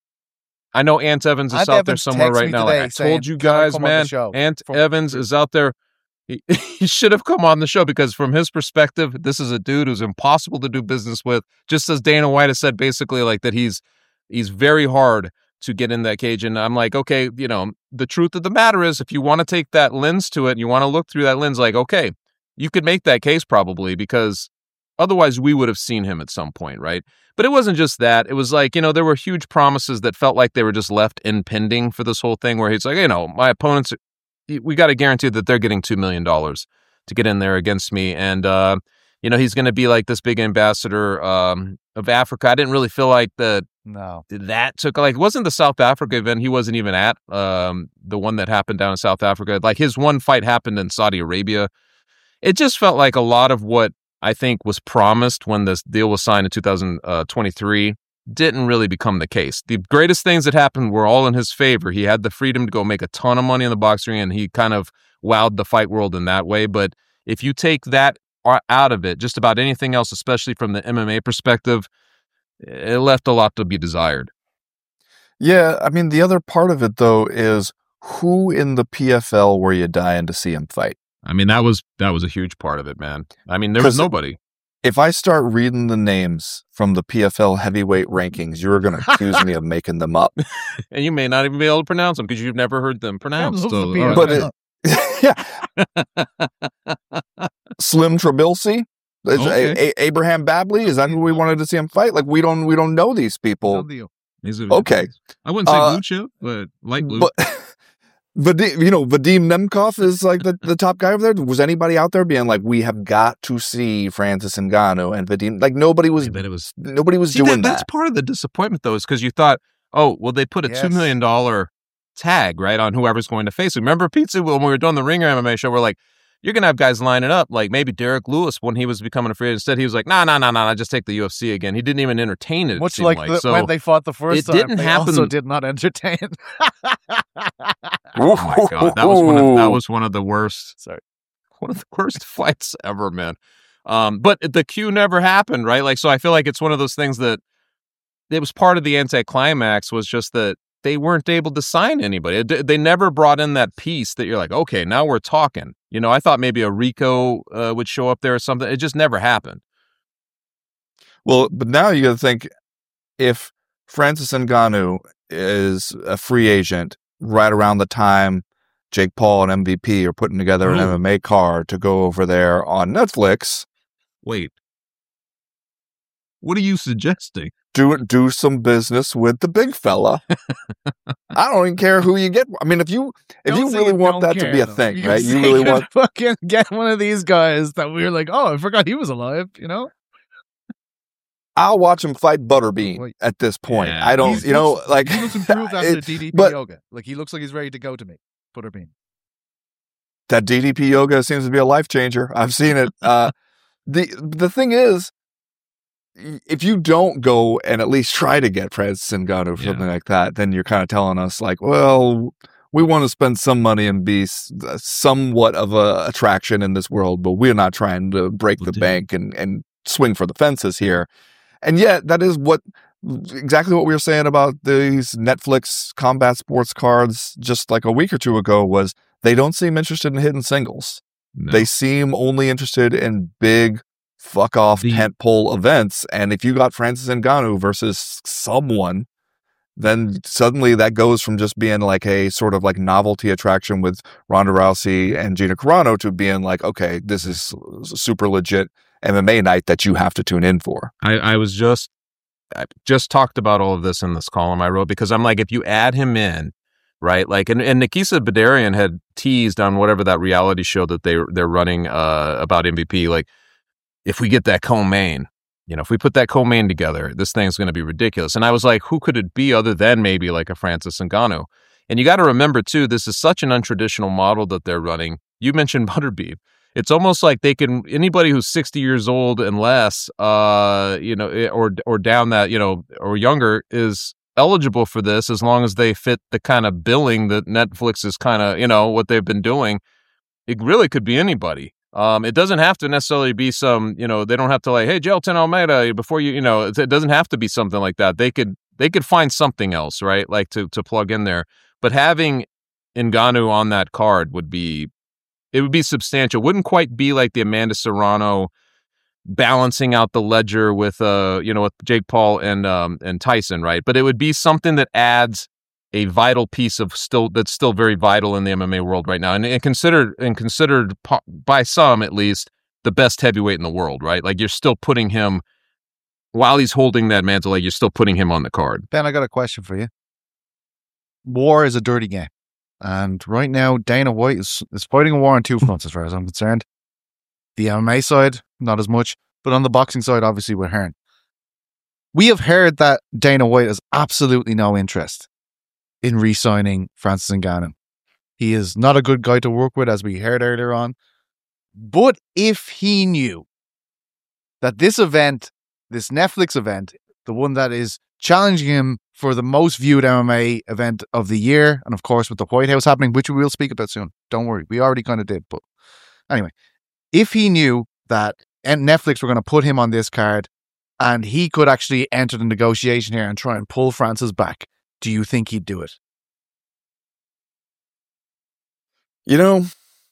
I know Ant Evans is Ant out Evans there somewhere right now. Like, I told you guys, man, Ant from- Evans is out there. He, he should have come on the show because from his perspective, this is a dude who's impossible to do business with. Just as Dana White has said, basically, like that he's he's very hard to get in that cage. And I'm like, okay, you know, the truth of the matter is, if you want to take that lens to it, and you want to look through that lens, like, okay, you could make that case probably because otherwise we would have seen him at some point, right? But it wasn't just that. It was like, you know, there were huge promises that felt like they were just left impending for this whole thing where he's like, you know, my opponents, we got to guarantee that they're getting two million dollars to get in there against me. And, uh, you know, he's going to be like this big ambassador um, of Africa. I didn't really feel like that. No, that took like, it wasn't the South Africa event. He wasn't even at um, the one that happened down in South Africa. Like his one fight happened in Saudi Arabia. It just felt like a lot of what I think was promised when this deal was signed in two thousand twenty-three didn't really become the case. The greatest things that happened were all in his favor. He had the freedom to go make a ton of money in the boxing ring, and he kind of wowed the fight world in that way. But if you take that out of it, just about anything else, especially from the M M A perspective, it left a lot to be desired. Yeah, I mean, the other part of it, though, is who in the P F L were you dying to see him fight? I mean, that was that was a huge part of it, man. I mean, there was nobody. If I start reading the names from the P F L heavyweight rankings, you're going to accuse me of making them up. And you may not even be able to pronounce them because you've never heard them pronounced. So, the but it, yeah. Slim Trabilsi? Okay. A- A- Abraham Babley? Is that who we wanted to see him fight? Like, we don't we don't know these people. Okay. I wouldn't say uh, blue chip, but light blue. But, Vadim, you know, Vadim Nemkov is like the, the top guy over there. Was anybody out there being like, we have got to see Francis Ngannou and Vadim? Like nobody was, yeah, it was nobody was see, doing that, that. That's part of the disappointment though, is because you thought, oh, well, they put a yes. two million dollars tag, right, on whoever's going to face him. Remember, Pizza, when we were doing the Ringer M M A show, we're like, you're going to have guys lining up, like maybe Derek Lewis when he was becoming a free agent. Instead, he was like, nah, nah, nah, nah, just take the U F C again. He didn't even entertain it. Much it like, like. The, so when they fought the first it time, didn't they happen. also did not entertain. Oh my God, that was one of that was one of the worst. Sorry, one of the worst fights ever, man. Um, but the Q never happened, right? Like, so I feel like it's one of those things that it was part of the anticlimax was just that they weren't able to sign anybody. They never brought in that piece that you're like, okay, now we're talking. You know, I thought maybe a Rico uh, would show up there or something. It just never happened. Well, but now you got to think if Francis Ngannou is a free agent right around the time Jake Paul and M V P are putting together Ooh. an M M A card to go over there on Netflix. Wait. What are you suggesting? Do do some business with the big fella. I don't even care who you get. I mean, if you if Don't you say really you want don't that care, to be a though. thing, You right? say You really you're want gonna fucking get one of these guys that we were like, oh, I forgot he was alive, you know? I'll watch him fight Butterbean Wait. at this point. Yeah. I don't, He's- you know, looks- like he looks improved after it- the D D P but yoga. Like he looks like he's ready to go to me. Butterbean. that D D P yoga seems to be a life changer. I've seen it. Uh, the the thing is, if you don't go and at least try to get Francis Ngannou or Yeah. something like that, then you're kind of telling us like, well, we want to spend some money and be s- somewhat of a attraction in this world, but we're not trying to break the Legit. bank and, and swing for the fences here. And yet that is what exactly what we were saying about these Netflix combat sports cards just like a week or two ago was they don't seem interested in hitting singles. No. They seem only interested in big fuck off The- tentpole events. And if you got Francis Ngannou versus someone, then suddenly that goes from just being like a sort of like novelty attraction with Ronda Rousey and Gina Carano to being like, okay, this is super legit M M A night that you have to tune in for. I, I was just I just talked about all of this in this column I wrote because I'm like, if you add him in, right? Like, and, and Nikisa Badarian had teased on whatever that reality show that they they're running uh, about M V P. Like, if we get that co-main, you know, if we put that co-main together, this thing's going to be ridiculous. And I was like, who could it be other than maybe like a Francis Ngannou? And you got to remember too, this is such an untraditional model that they're running. You mentioned Butterbean. It's almost like they can, anybody who's sixty years old and less, uh, you know, or or down that, you know, or younger is eligible for this as long as they fit the kind of billing that Netflix is kind of, you know, what they've been doing. It really could be anybody. Um, it doesn't have to necessarily be some, you know, they don't have to like, hey, Gelton Almeida, before you, you know, it, it doesn't have to be something like that. They could, they could find something else, right? Like to to plug in there. But having Ngannou on that card would be, it would be substantial. Wouldn't quite be like the Amanda Serrano balancing out the ledger with, uh, you know, with Jake Paul and um and Tyson, right? But it would be something that adds a vital piece of still that's still very vital in the M M A world right now, and, and considered and considered po- by some at least the best heavyweight in the world, right? Like you're still putting him while he's holding that mantle, like you're still putting him on the card. Ben, I got a question for you. War is a dirty game. And right now, Dana White is, is fighting a war on two fronts as far as I'm concerned. The M M A side, not as much. But on the boxing side, obviously, with Hearn. We have heard that Dana White has absolutely no interest in re-signing Francis Ngannou. He is not a good guy to work with, as we heard earlier on. But if he knew that this event, this Netflix event, the one that is challenging him for the most viewed M M A event of the year, and of course with the White House happening, which we will speak about soon. Don't worry, we already kind of did. But anyway, if he knew that Netflix were going to put him on this card and he could actually enter the negotiation here and try and pull Francis back, do you think he'd do it? You know,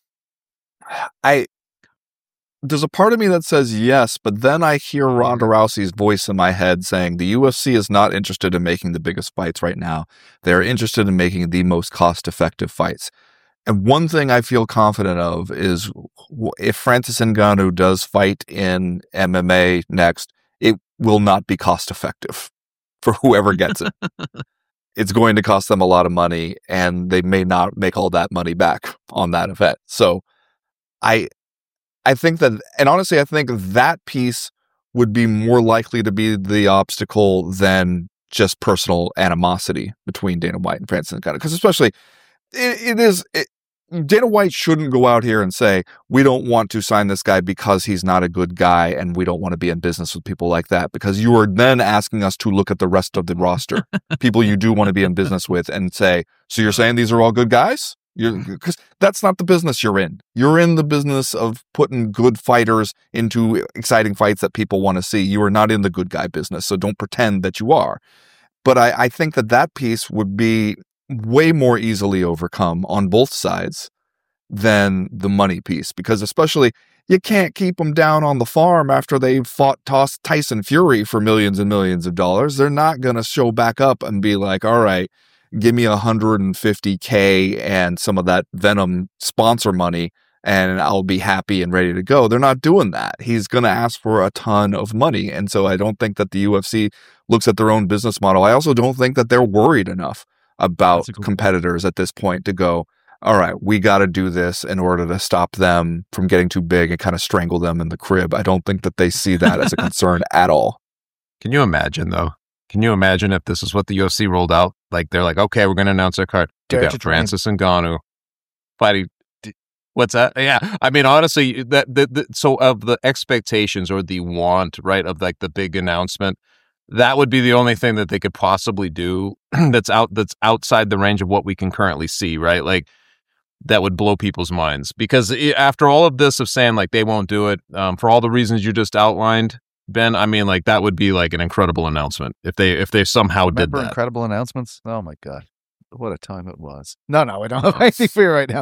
I there's a part of me that says yes, but then I hear Ronda Rousey's voice in my head saying the U F C is not interested in making the biggest fights right now. They're interested in making the most cost-effective fights. And one thing I feel confident of is if Francis Ngannou does fight in M M A next, it will not be cost-effective for whoever gets it. It's going to cost them a lot of money, and they may not make all that money back on that event. So I I think that, and honestly, I think that piece would be more likely to be the obstacle than just personal animosity between Dana White and Francis Ngannou. Because especially, it, it is, it, Dana White shouldn't go out here and say, we don't want to sign this guy because he's not a good guy and we don't want to be in business with people like that, because you are then asking us to look at the rest of the roster, people you do want to be in business with, and say, so you're saying these are all good guys? Because that's not the business you're in. You're in the business of putting good fighters into exciting fights that people want to see. You are not in the good guy business, so don't pretend that you are. But I, I think that that piece would be way more easily overcome on both sides than the money piece, because especially you can't keep them down on the farm after they fought tossed Tyson Fury for millions and millions of dollars. They're not going to show back up and be like, all right, give me one hundred fifty K and some of that Venom sponsor money, and I'll be happy and ready to go. They're not doing that. He's going to ask for a ton of money. And so I don't think that the U F C looks at their own business model. I also don't think that they're worried enough about competitors at this point to go, all right, we got to do this in order to stop them from getting too big and kind of strangle them in the crib. I don't think that they see that as a concern at all. Can you imagine, though? Can you imagine if this is what the U F C rolled out? Like, they're like, okay, we're going to announce our card. We got Francis Ngannou fighting. What's that? Yeah. I mean, honestly, that, that, that so of the expectations or the want, right, of like the big announcement, that would be the only thing that they could possibly do that's out that's outside the range of what we can currently see, right? Like, that would blow people's minds. Because after all of this of saying, like, they won't do it, um, for all the reasons you just outlined, Ben, I mean, like, that would be like an incredible announcement if they if they somehow Remember did that. Incredible announcements? Oh, my God. What a time it was. No, no, I don't have anything for you right now.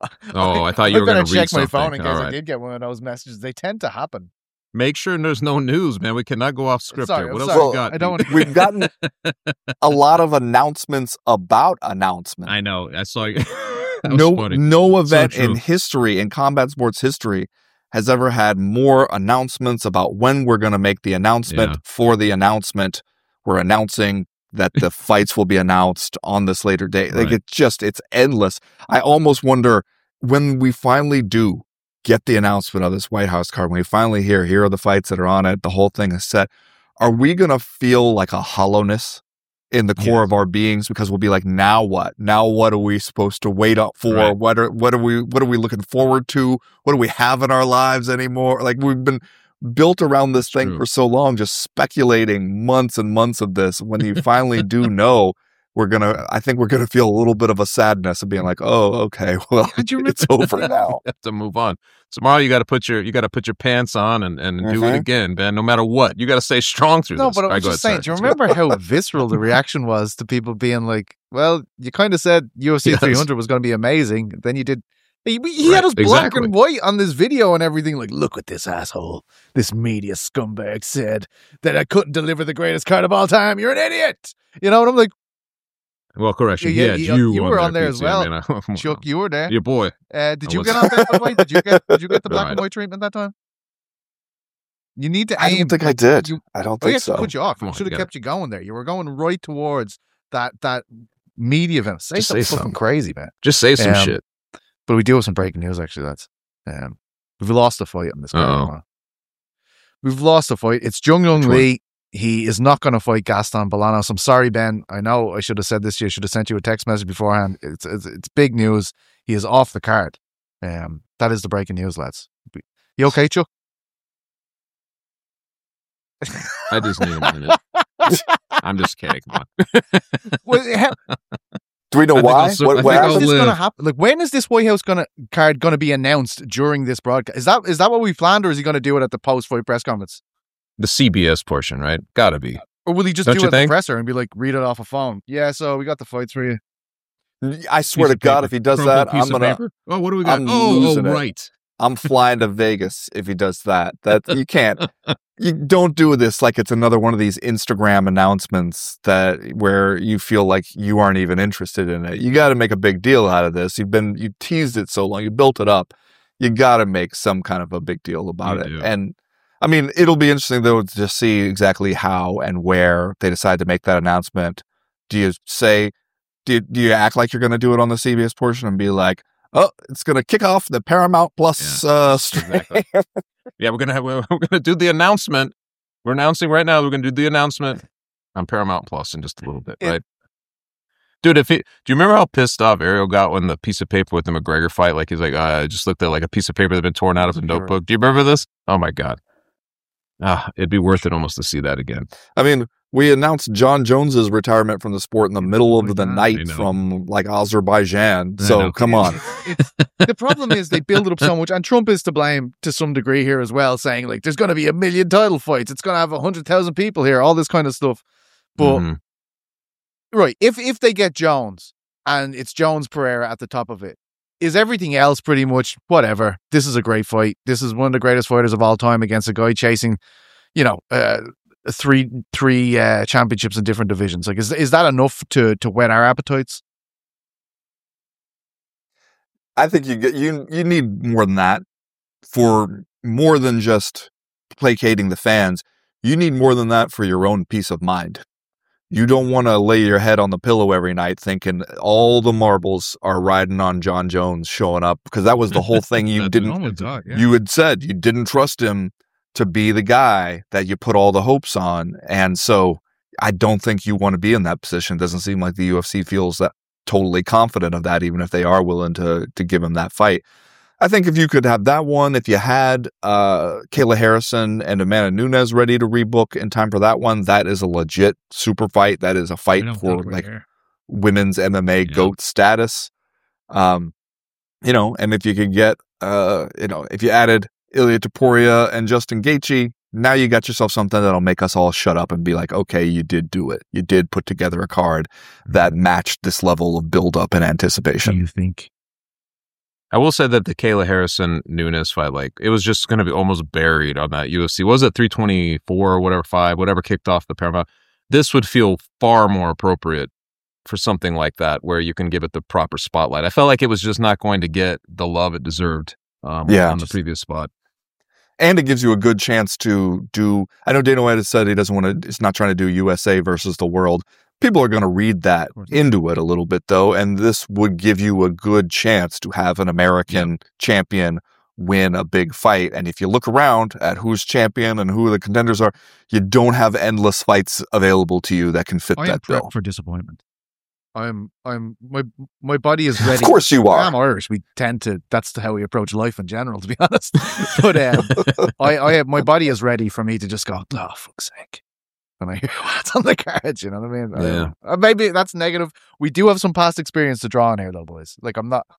Oh, I thought you were going to read check something. my phone in case All I right. did get one of those messages. They tend to happen. Make sure there's no news, man. We cannot go off script Sorry, here. What I'm else sorry. we got? I don't want to. We've gotten a lot of announcements about announcements. I know. I saw you. no, funny. no event So in true. history, in combat sports history, has ever had more announcements about when we're going to make the announcement Yeah. for the announcement. We're announcing that the fights will be announced on this later date. Like, Right. it's just, it's endless. I almost wonder when we finally do get the announcement of this White House card, when we finally hear, here are the fights that are on it, the whole thing is set. Are we going to feel like a hollowness in the core Yes. of our beings, because we'll be like, now what? Now what are we supposed to wait up for? Right. What are what are we what are we looking forward to? What do we have in our lives anymore? Like, we've been built around this thing True. for so long, just speculating months and months of this. When you finally do know, we're gonna I think we're gonna feel a little bit of a sadness of being like, oh, okay, well, Did you it's over now. You have to move on. Tomorrow you got to put your you got to put your pants on and, and do it Mhm. again, Ben. No matter what, you got to stay strong through No, this. but I All right, was go just ahead, saying, do you sorry. remember how visceral the reaction was to people being like, well, you kind of said U F C Yes. three hundred was going to be amazing. Then you did. He, he had Right, us black exactly. and white on this video and everything. Like, look what this asshole, this media scumbag said that I couldn't deliver the greatest card of all time. You're an idiot. You know, and I'm like, Well, correction. Yeah, Yeah, yeah, you, you on were there, on there P as T. well. I mean, I- Chuck, you were there. your boy. Uh, did I you was- get on that, by the way? Did you get did you get the No, black I and white treatment that time? You need to I aim. don't think I did. You, I don't oh, think yes, so. put you off. Come on, Should you have gotta- kept you going there. You were going right towards that that media event. Say Just something say fucking something. crazy, man. Just say some Um, shit. But we do have some breaking news. Actually, that's um, we've lost a fight on this. card, Uh-oh. man. We've lost a fight. It's Jung Young Which one? Lee. He is not going to fight Gaston Bolanos. I'm sorry, Ben. I know I should have said this to you. I should have sent you a text message beforehand. It's it's, it's big news. He is off the card. Um, that is the breaking news, lads. You okay, Chuck? I just need a minute. I'm just kidding. Come on. Well, how, Do we know I think why? I'll sur- What, I what think when is I'll happened? this going to live. happen? Like, when is this White House gonna card going to be announced during this broadcast? Is that is that what we planned, or is he going to do it at the post-fight press conference, The C B S portion, right? Gotta be. or will he just Don't do you it at the think? presser and be like, read it off a phone? Yeah, so we got the fights for you. I swear Piece to of God, paper. if he does Crumpled that, piece I'm of gonna paper? Oh, what do we got? I'm oh, losing oh, it. right. I'm flying to Vegas if he does that. That you can't. You don't do this like it's another one of these Instagram announcements that where you feel like you aren't even interested in it. You got to make a big deal out of this. You've been you teased it so long, you built it up. You got to make some kind of a big deal about You it. do. And I mean, it'll be interesting though to see exactly how and where they decide to make that announcement. Do you say? Do you, do you act like you're going to do it on the C B S portion and be like, oh, it's going to kick off the Paramount Plus uh, stream? Exactly. Yeah, we're gonna have we're, we're gonna do the announcement. We're announcing right now. We're gonna do the announcement on Paramount Plus in just a little bit, Yeah. right? Dude, if he, do you remember how pissed off Ariel got when the piece of paper with the McGregor fight? Like he's like, uh, I just looked at like a piece of paper that had been torn out of a Sure. notebook. Do you remember this? Oh my god, ah, it'd be worth it almost to see that again. I mean, we announced John Jones's retirement from the sport in the middle of the I night know. from like Azerbaijan. I So know. come on. It's, the problem is they build it up so much, and Trump is to blame to some degree here as well, saying like there's going to be a million title fights, it's going to have a hundred thousand people here, all this kind of stuff. But Mhm. right, if if they get Jones and it's Jones Pereira at the top of it, is everything else pretty much whatever? This is a great fight. This is one of the greatest fighters of all time against a guy chasing, you know, uh, three three uh, championships in different divisions. Like, is is that enough to to whet our appetites? I think you get you you need more than that for more than just placating the fans. You need more than that for your own peace of mind. You don't want to lay your head on the pillow every night thinking all the marbles are riding on John Jones showing up, because that was the whole thing. You didn't, dog, yeah. you had said you didn't trust him to be the guy that you put all the hopes on. And so I don't think you want to be in that position. It doesn't seem like the U F C feels that totally confident of that, even if they are willing to, to give him that fight. I think if you could have that one, if you had uh, Kayla Harrison and Amanda Nunes ready to rebook in time for that one, that is a legit super fight. That is a fight for like here. women's M M A yeah. GOAT status. Um, you know, and if you could get, uh, you know, if you added Ilia Topuria and Justin Gaethje, now you got yourself something that'll make us all shut up and be like, okay, you did do it. You did put together a card that matched this level of buildup and anticipation. Do you think? I will say that the Kayla Harrison Nunes fight, like, it was just going to be almost buried on that U F C. What was it three twenty-four or whatever, five, whatever kicked off the Paramount? This would feel far more appropriate for something like that, where you can give it the proper spotlight. I felt like it was just not going to get the love it deserved um, yeah, on the previous spot. And it gives you a good chance to do, I know Dana White has said he doesn't want to, it's not trying to do U S A versus the world. People are going to read that into it a little bit, though, and this would give you a good chance to have an American yeah. champion win a big fight. And if you look around at who's champion and who the contenders are, you don't have endless fights available to you that can fit I that am bill. For disappointment. I'm, I'm, my, my body is ready. Of course you are. I'm Irish. We tend to, that's how we approach life in general, to be honest. But um, I, I, my body is ready for me to just go, oh, fuck's sake. When I hear what's on the cards, you know what I mean? Yeah. Uh, maybe that's negative. We do have some past experience to draw on here, though, boys. Like, I'm not.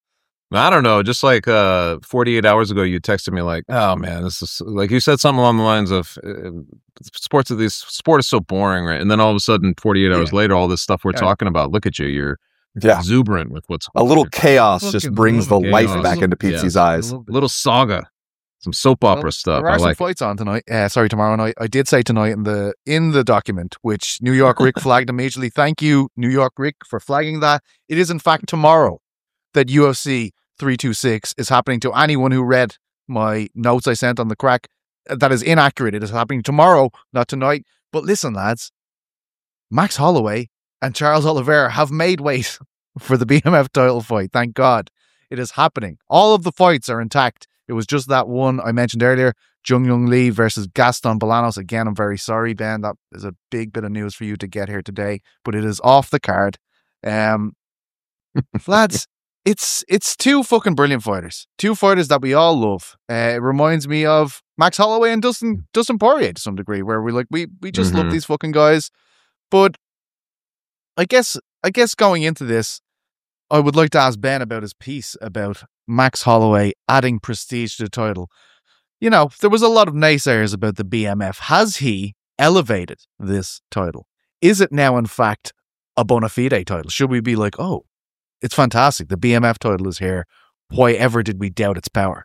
I don't know. Just like uh, forty-eight hours ago, you texted me like, "Oh man, this is like," you said something along the lines of, uh, "Sports of this sport is so boring," right? And then all of a sudden, forty-eight yeah. hours later, all this stuff we're yeah. talking about. Look at you, you're yeah. exuberant with what's a little chaos. Fucking just brings the chaos. life back into Pizzi's yeah. eyes. A little saga. Some soap opera well, stuff. There are I some like fights on tonight. Uh, sorry, tomorrow night. I did say tonight in the in the document, which New York Rick flagged immediately. Thank you, New York Rick, for flagging that. It is in fact tomorrow that U F C three twenty-six is happening. To anyone who read my notes I sent on the crack, that is inaccurate. It is happening tomorrow, not tonight. But listen, lads, Max Holloway and Charles Oliveira have made weight for the B M F title fight. Thank God. It is happening. All of the fights are intact. It was just that one I mentioned earlier, Jung Young Lee versus Gaston Bolanos. Again, I'm very sorry, Ben. That is a big bit of news for you to get here today, but it is off the card. Um, lads, it's it's two fucking brilliant fighters. Two fighters that we all love. Uh, it reminds me of Max Holloway and Dustin Dustin Poirier to some degree, where we like we we just mm-hmm. love these fucking guys. But I guess I guess going into this, I would like to ask Ben about his piece about Max Holloway adding prestige to the title. You know, there was a lot of naysayers about the B M F. Has he elevated this title? Is it now, in fact, a bona fide title? Should we be like, oh, it's fantastic, the B M F title is here. Why ever did we doubt its power?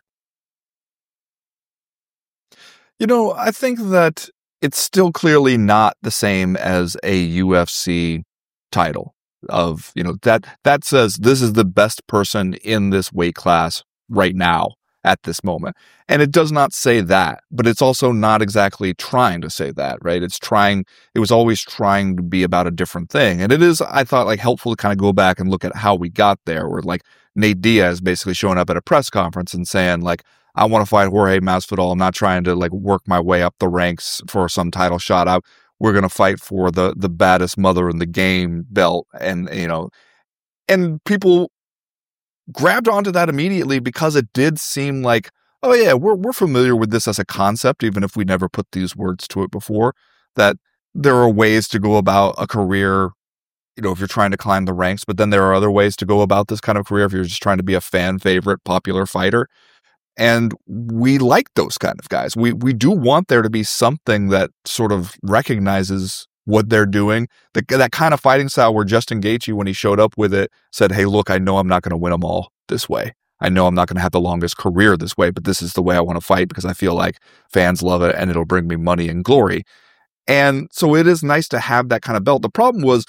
You know, I think that it's still clearly not the same as a U F C title. Of, you know, that that says this is the best person in this weight class right now at this moment. And it does not say that, but it's also not exactly trying to say that, right? It's trying, it was always trying to be about a different thing. And it is, I thought, like helpful to kind of go back and look at how we got there, where like Nate Diaz basically showing up at a press conference and saying like, I want to fight Jorge Masvidal. I'm not trying to like work my way up the ranks for some title shot. I We're going to fight for the the baddest mother in the game belt. And, you know, and people grabbed onto that immediately because it did seem like, oh yeah, we're we're familiar with this as a concept, even if we never put these words to it before, that there are ways to go about a career, you know, if you're trying to climb the ranks, but then there are other ways to go about this kind of career if you're just trying to be a fan favorite, popular fighter. And we like those kind of guys. We we do want there to be something that sort of recognizes what they're doing. The, that kind of fighting style where Justin Gaethje, when he showed up with it, said, hey, look, I know I'm not going to win them all this way. I know I'm not going to have the longest career this way, but this is the way I want to fight because I feel like fans love it and it'll bring me money and glory. And so it is nice to have that kind of belt. The problem was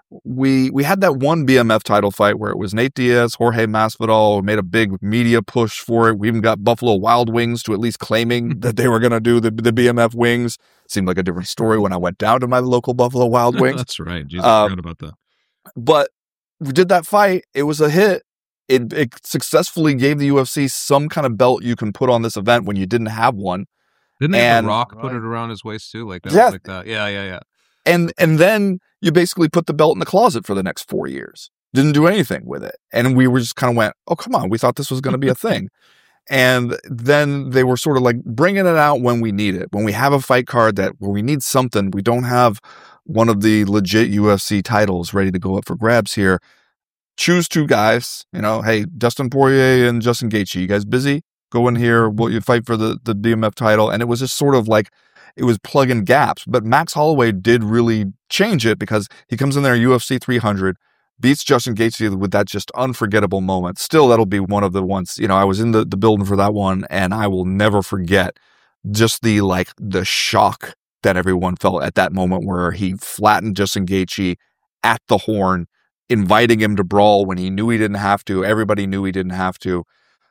we we had that one B M F title fight where it was Nate Diaz, Jorge Masvidal, made a big media push for it. We even got Buffalo Wild Wings to at least claiming that they were going to do the, the B M F wings. Seemed like a different story when I went down to my local Buffalo Wild Wings. That's right. Jesus, I forgot about that. But we did that fight. It was a hit. It, it successfully gave the U F C some kind of belt you can put on this event when you didn't have one. Didn't they and, have The Rock put it around his waist too? Like that? Yeah. Like that. Yeah, yeah, yeah. And and then you basically put the belt in the closet for the next four years. Didn't do anything with it. And we were just kind of went, oh, come on. We thought this was going to be a thing. And then they were sort of like bringing it out when we need it. When we have a fight card that where we need something, we don't have one of the legit U F C titles ready to go up for grabs here. Choose two guys. You know, hey, Dustin Poirier and Justin Gaethje. You guys busy? Go in here. Will you fight for the, the B M F title? And it was just sort of like, it was plugging gaps, but Max Holloway did really change it because he comes in there U F C three hundred, beats Justin Gaethje with that just unforgettable moment. Still, that'll be one of the ones, you know, I was in the, the building for that one and I will never forget just the, like the shock that everyone felt at that moment where he flattened Justin Gaethje at the horn, inviting him to brawl when he knew he didn't have to. Everybody knew he didn't have to.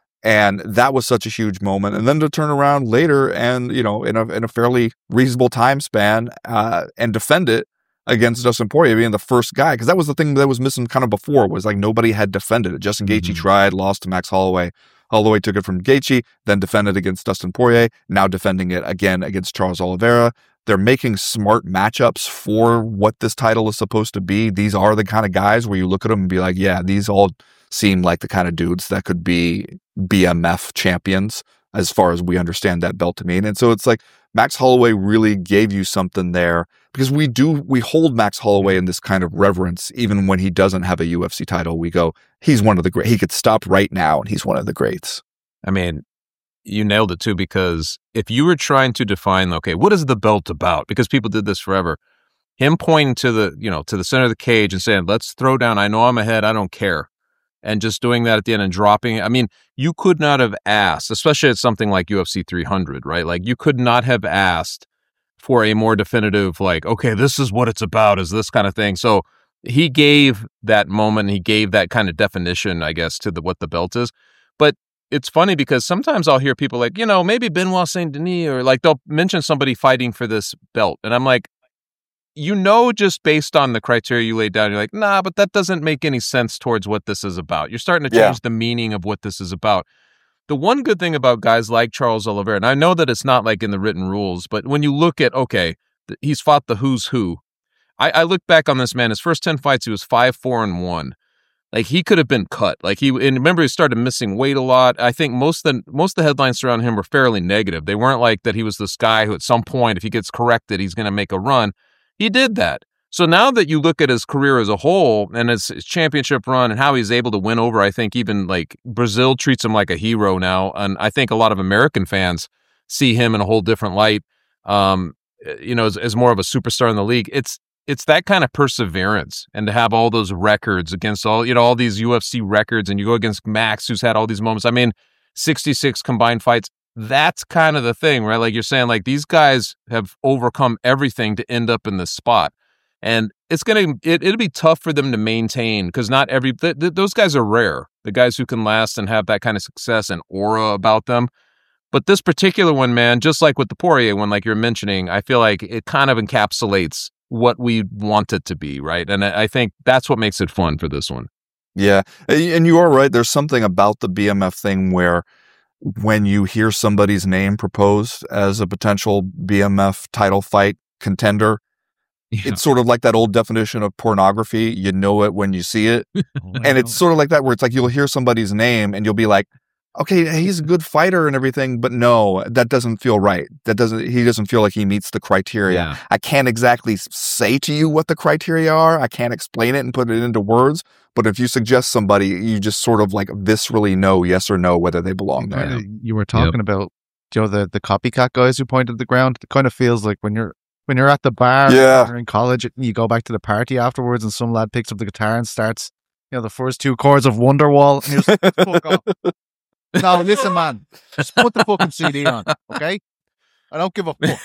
And that was such a huge moment. And then to turn around later and, you know, in a in a fairly reasonable time span uh, and defend it against Dustin Poirier being the first guy. Because that was the thing that was missing kind of before was like nobody had defended it. Justin Gaethje mm-hmm. tried, lost to Max Holloway. Holloway took it from Gaethje, then defended against Dustin Poirier, now defending it again against Charles Oliveira. They're making smart matchups for what this title is supposed to be. These are the kind of guys where you look at them and be like, yeah, these all seem like the kind of dudes that could be B M F champions as far as we understand that belt to mean. And so it's like Max Holloway really gave you something there because we do, we hold Max Holloway in this kind of reverence, even when he doesn't have a U F C title. We go, he's one of the great, he could stop right now and he's one of the greats. I mean, you nailed it too, because if you were trying to define, okay, what is the belt about? Because people did this forever. Him pointing to the, you know, to the center of the cage and saying, let's throw down. I know I'm ahead. I don't care. And just doing that at the end and dropping it. I mean, you could not have asked, especially at something like U F C three hundred, right? Like you could not have asked for a more definitive, like, okay, this is what it's about, is this kind of thing. So he gave that moment, he gave that kind of definition, I guess, to the what the belt is. But it's funny because sometimes I'll hear people like, you know, maybe Benoit Saint Denis, or like they'll mention somebody fighting for this belt. And I'm like, you know, just based on the criteria you laid down, you're like, nah, but that doesn't make any sense towards what this is about. You're starting to change yeah. the meaning of what this is about. The one good thing about guys like Charles Oliveira, and I know that it's not like in the written rules, but when you look at, okay, he's fought the who's who. I, I look back on this man, his first ten fights, he was five, four, and one. Like he could have been cut. Like he, and remember he started missing weight a lot. I think most of the, most of the headlines around him were fairly negative. They weren't like that he was this guy who at some point, if he gets corrected, he's going to make a run. He did that. So now that you look at his career as a whole and his, his championship run and how he's able to win over, I think even like Brazil treats him like a hero now. And I think a lot of American fans see him in a whole different light, um, you know, as, as more of a superstar in the league. It's it's that kind of perseverance, and to have all those records against all, you know, all these U F C records, and you go against Max, who's had all these moments. I mean, sixty-six combined fights. That's kind of the thing, right? Like you're saying, like these guys have overcome everything to end up in this spot. And it's going to, it, it'll be tough for them to maintain because not every, th- th- those guys are rare. The guys who can last and have that kind of success and aura about them. But this particular one, man, just like with the Poirier one, like you're mentioning, I feel like it kind of encapsulates what we want it to be, right? And I, I think that's what makes it fun for this one. Yeah. And you are right. There's something about the B M F thing where when you hear somebody's name proposed as a potential B M F title fight contender, yeah. It's sort of like that old definition of pornography. You know it when you see it. oh, and it's sort of like that where it's like you'll hear somebody's name and you'll be like, okay, he's a good fighter and everything, but no, that doesn't feel right. That doesn't, he doesn't feel like he meets the criteria. Yeah. I can't exactly say to you what the criteria are. I can't explain it and put it into words. But if you suggest somebody, you just sort of like viscerally know yes or no whether they belong there. You were talking yep. about, you know, the, the copycat guys who pointed the ground. It kind of feels like when you're when you're at the bar, yeah. you're in college, and you go back to the party afterwards, and some lad picks up the guitar and starts, you know, the first two chords of Wonderwall, and you're just like, fuck off. No, listen, man, just put the fucking C D on, okay? I don't give a fuck.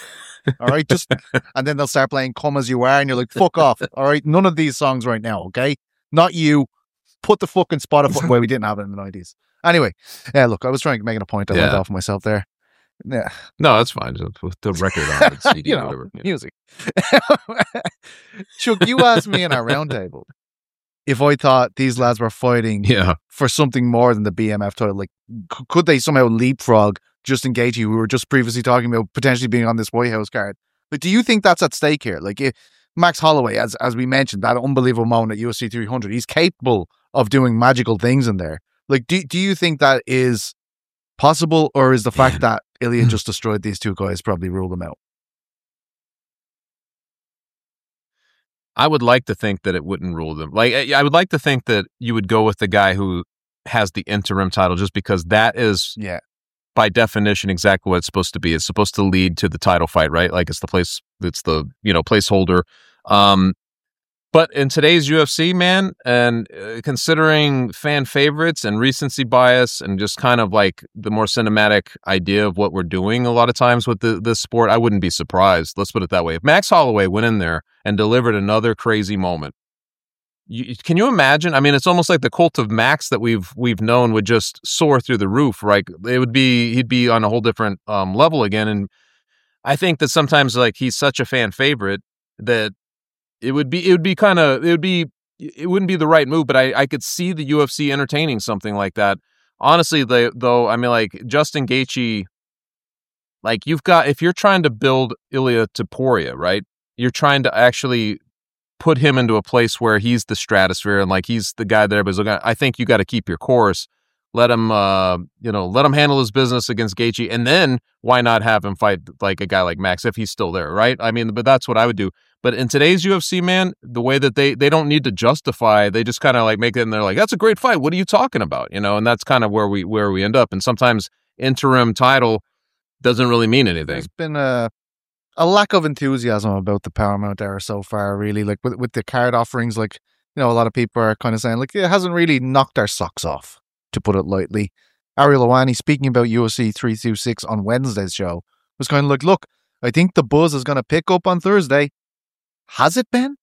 All right, just and then they'll start playing "Come As You Are," and you're like, "Fuck off!" All right, none of these songs right now, okay? Not you. Put the fucking Spotify. Well, we didn't have it in the nineties. Anyway, yeah. Look, I was trying to make a point. I Yeah. went off myself there. Yeah, No, that's fine. Just with the record on it, C D, you know, whatever. Yeah. music. Chuck, you asked me in our roundtable if I thought these lads were fighting Yeah. for something more than the B M F title. Like, c- could they somehow leapfrog Justin Gaethje, who we were just previously talking about potentially being on this White House card? But do you think that's at stake here? Like, if Max Holloway, as as we mentioned, that unbelievable moment at U F C three hundred, he's capable of doing magical things in there. Like, do do you think that is possible, or is the fact that Ilya just destroyed these two guys probably ruled them out? I would like to think that it wouldn't rule them. Like, I I would like to think that you would go with the guy who has the interim title, just because that is, Yeah. by definition, exactly what it's supposed to be. It's supposed to lead to the title fight, right? Like, it's the place, it's the, you know, placeholder. Um, but in today's U F C, man, and uh, considering fan favorites and recency bias and just kind of like the more cinematic idea of what we're doing a lot of times with the, this sport, I wouldn't be surprised. Let's put it that way. If Max Holloway went in there and delivered another crazy moment, you, can you imagine? I mean, it's almost like the cult of Max that we've we've known would just soar through the roof, right? It would be he'd be on a whole different um, level again. And I think that sometimes, like, he's such a fan favorite that it would be it would be kind of it would be it wouldn't be the right move. But I, I could see the U F C entertaining something like that. Honestly, they, though, I mean, like, Justin Gaethje, like, you've got, if you're trying to build Ilya Topuria, right? You're trying to actually put him into a place where he's the stratosphere and, like, he's the guy that everybody's looking at. I think you got to keep your course. Let him, uh, you know, let him handle his business against Gaethje, and then why not have him fight like a guy like Max if he's still there, right? I mean, but that's what I would do. But in today's U F C, man, the way that they they don't need to justify, they just kind of like make it, and they're like, "That's a great fight. What are you talking about?" You know, and that's kind of where we where we end up. And sometimes interim title doesn't really mean anything. There's been a a lack of enthusiasm about the Paramount era so far, really. Like with with the card offerings, like, you know, a lot of people are kind of saying, like, it hasn't really knocked our socks off, to put it lightly. Ariel Helwani, speaking about U F C three twenty-six on Wednesday's show, was kind of like, look, I think the buzz is going to pick up on Thursday. Has it been?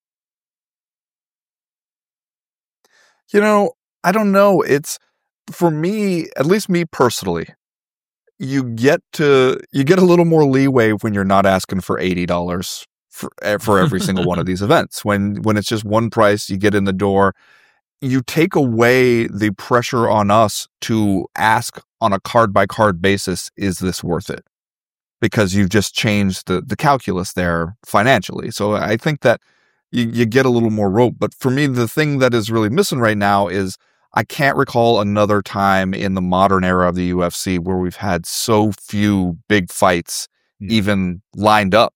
You know, I don't know. It's, for me, at least me personally, you get to you get a little more leeway when you're not asking for eighty dollars for for every single one of these events. When when it's just one price, you get in the door. You take away the pressure on us to ask on a card by card basis, is this worth it? Because you've just changed the, the calculus there financially. So I think that you, you get a little more rope. But for me, the thing that is really missing right now is I can't recall another time in the modern era of the U F C where we've had so few big fights mm. even lined up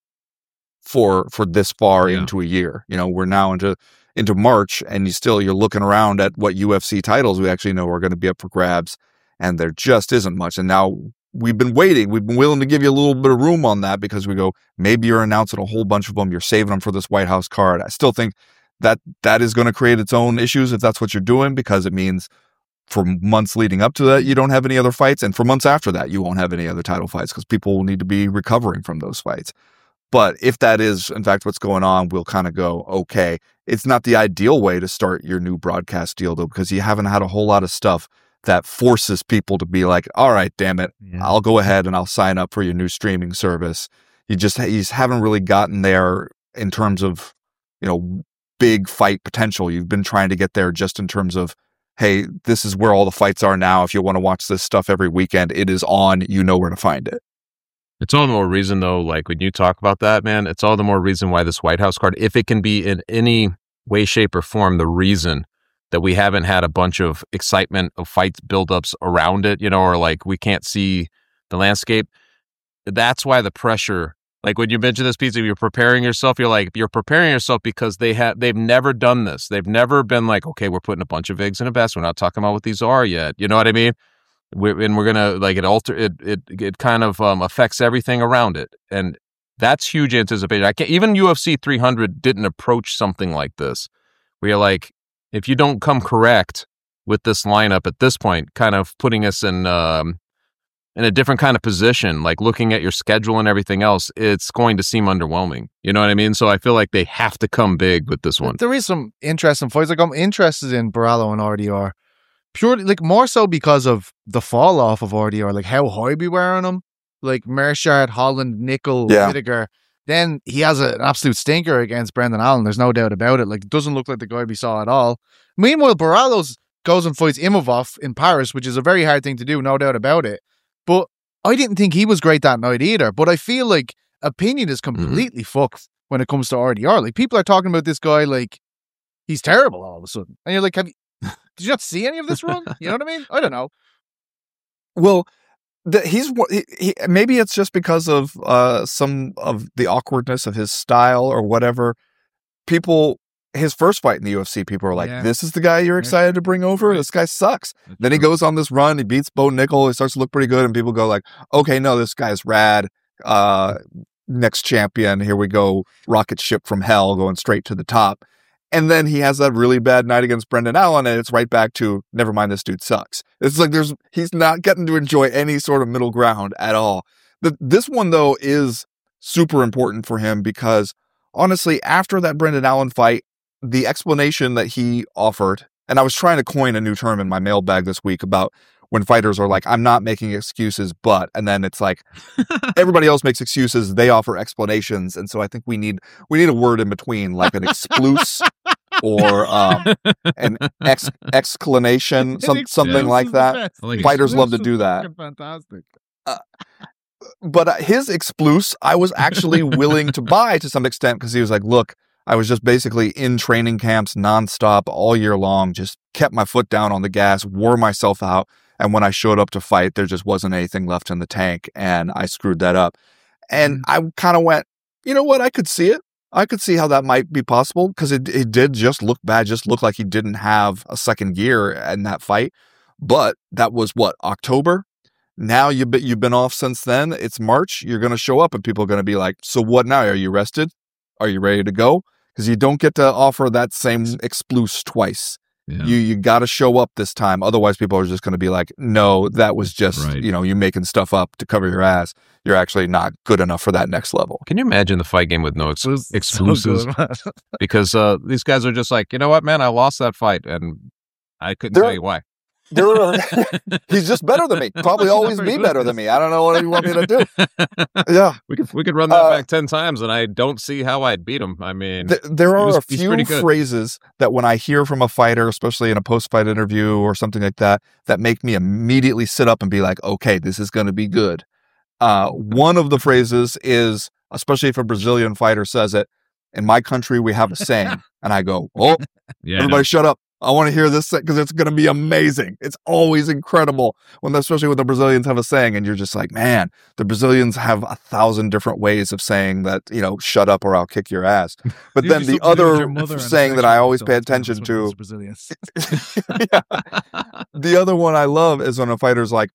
for for this far yeah. into a year. You know, we're now into into March, and you still you're looking around at what U F C titles we actually know are going to be up for grabs, and there just isn't much. And now we've been waiting. We've been willing to give you a little bit of room on that because we go, maybe you're announcing a whole bunch of them. You're saving them for this White House card. I still think that that is going to create its own issues if that's what you're doing, because it means for months leading up to that, you don't have any other fights. And for months after that, you won't have any other title fights because people will need to be recovering from those fights. But if that is, in fact, what's going on, we'll kind of go, okay, it's not the ideal way to start your new broadcast deal, though, because you haven't had a whole lot of stuff that forces people to be like, all right, damn it, yeah. I'll go ahead and I'll sign up for your new streaming service. You just, you just haven't really gotten there in terms of, you know, big fight potential. You've been trying to get there just in terms of, hey, this is where all the fights are now. If you want to watch this stuff every weekend, it is on, you know where to find it. It's all the more reason, though, like when you talk about that, man, it's all the more reason why this White House card, if it can be in any way, shape, or form, the reason that we haven't had a bunch of excitement of fight buildups around it, you know, or like we can't see the landscape. That's why the pressure, like when you mention this piece of you're preparing yourself, you're like, you're preparing yourself because they have, they've never done this. They've never been like, okay, we're putting a bunch of eggs in a basket. We're not talking about what these are yet. You know what I mean? We're, and we're going to like it alter it, it, it kind of um, affects everything around it. And that's huge anticipation. I can't, even U F C three hundred didn't approach something like this where you're like, if you don't come correct with this lineup at this point, kind of putting us in, um, in a different kind of position, like looking at your schedule and everything else, it's going to seem underwhelming. You know what I mean? So I feel like they have to come big with this one. There is some interesting fights. Like I'm interested in Borralho and R D R. Purely, like more so because of the fall off of R D R, like how high we were on him. Like Mershard, Holland, Nickel, Yeah. Whittaker. Then he has a, an absolute stinker against Brendan Allen. There's no doubt about it. Like, it doesn't look like the guy we saw at all. Meanwhile, Borralho's goes and fights Imavov in Paris, which is a very hard thing to do, no doubt about it. But I didn't think he was great that night either. But I feel like opinion is completely mm-hmm. fucked when it comes to R D R. Like, people are talking about this guy like he's terrible all of a sudden. And you're like, have you, did you not see any of this run? You know what I mean? I don't know. Well, the, he's he, he, maybe it's just because of uh, some of the awkwardness of his style or whatever. People, his first fight in the U F C, people are like, yeah. "This is the guy you're excited to bring over. This guy sucks." That's then true. He goes on this run, he beats Bo Nickel, he starts to look pretty good, and people go like, "Okay, no, this guy's rad. Uh, next champion, here we go, rocket ship from hell, going straight to the top." And then he has that really bad night against Brendan Allen, and it's right back to, never mind, this dude sucks. It's like there's he's not getting to enjoy any sort of middle ground at all. The, this one, though, is super important for him because, honestly, after that Brendan Allen fight, the explanation that he offered, and I was trying to coin a new term in my mailbag this week about when fighters are like, I'm not making excuses, but, and then it's like, everybody else makes excuses, they offer explanations, and so I think we need we need a word in between, like an excluse or um, an ex exclamation, some, something yeah, like that. Like fighters love to do that. Fantastic. Uh, but uh, his excluse, I was actually willing to buy to some extent because he was like, look, I was just basically in training camps nonstop all year long, just kept my foot down on the gas, wore myself out. And when I showed up to fight, there just wasn't anything left in the tank, and I screwed that up. And I kind of went, you know what? I could see it. I could see how that might be possible because it it did just look bad, just looked like he didn't have a second gear in that fight. But that was what, October? Now you've been, you've been off since then. It's March. You're going to show up and people are going to be like, so what now? Are you rested? Are you ready to go? Because you don't get to offer that same excluse twice. Yeah. You you got to show up this time. Otherwise, people are just going to be like, no, that was just, right. you know, you making stuff up to cover your ass. You're actually not good enough for that next level. Can you imagine the fight game with no ex- exclusives? So because uh, these guys are just like, you know what, man, I lost that fight and I couldn't there, tell you why. There are, he's just better than me. Probably always be better than me. I don't know what you want me to do. Yeah. We could we could run that uh, back ten times and I don't see how I'd beat him. I mean, th- there are was, a few phrases that when I hear from a fighter, especially in a post-fight interview or something like that, that make me immediately sit up and be like, okay, this is going to be good. Uh, one of the phrases is, especially if a Brazilian fighter says it, in my country, we have a saying. And I go, oh, yeah, everybody shut up. I want to hear this because it's going to be amazing. It's always incredible when, especially when the Brazilians have a saying, and you're just like, man, the Brazilians have a thousand different ways of saying that, you know, shut up or I'll kick your ass. But then the other saying that I always pay attention to, yeah, the other one I love is when a fighter's like,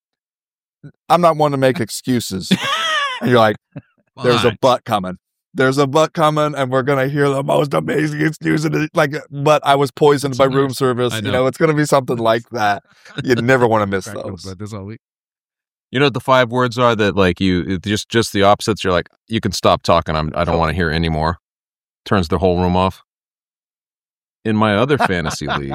I'm not one to make excuses. And you're like, there's a butt coming. There's a butt coming, and we're gonna hear the most amazing excuse. Like, but I was poisoned by room service. Know. You know, it's gonna be something like that. You never want to miss those. This all week. You know what the five words are that, like, you just just the opposites. You're like, you can stop talking. I'm. I don't want to hear anymore. Turns the whole room off. In my other fantasy league.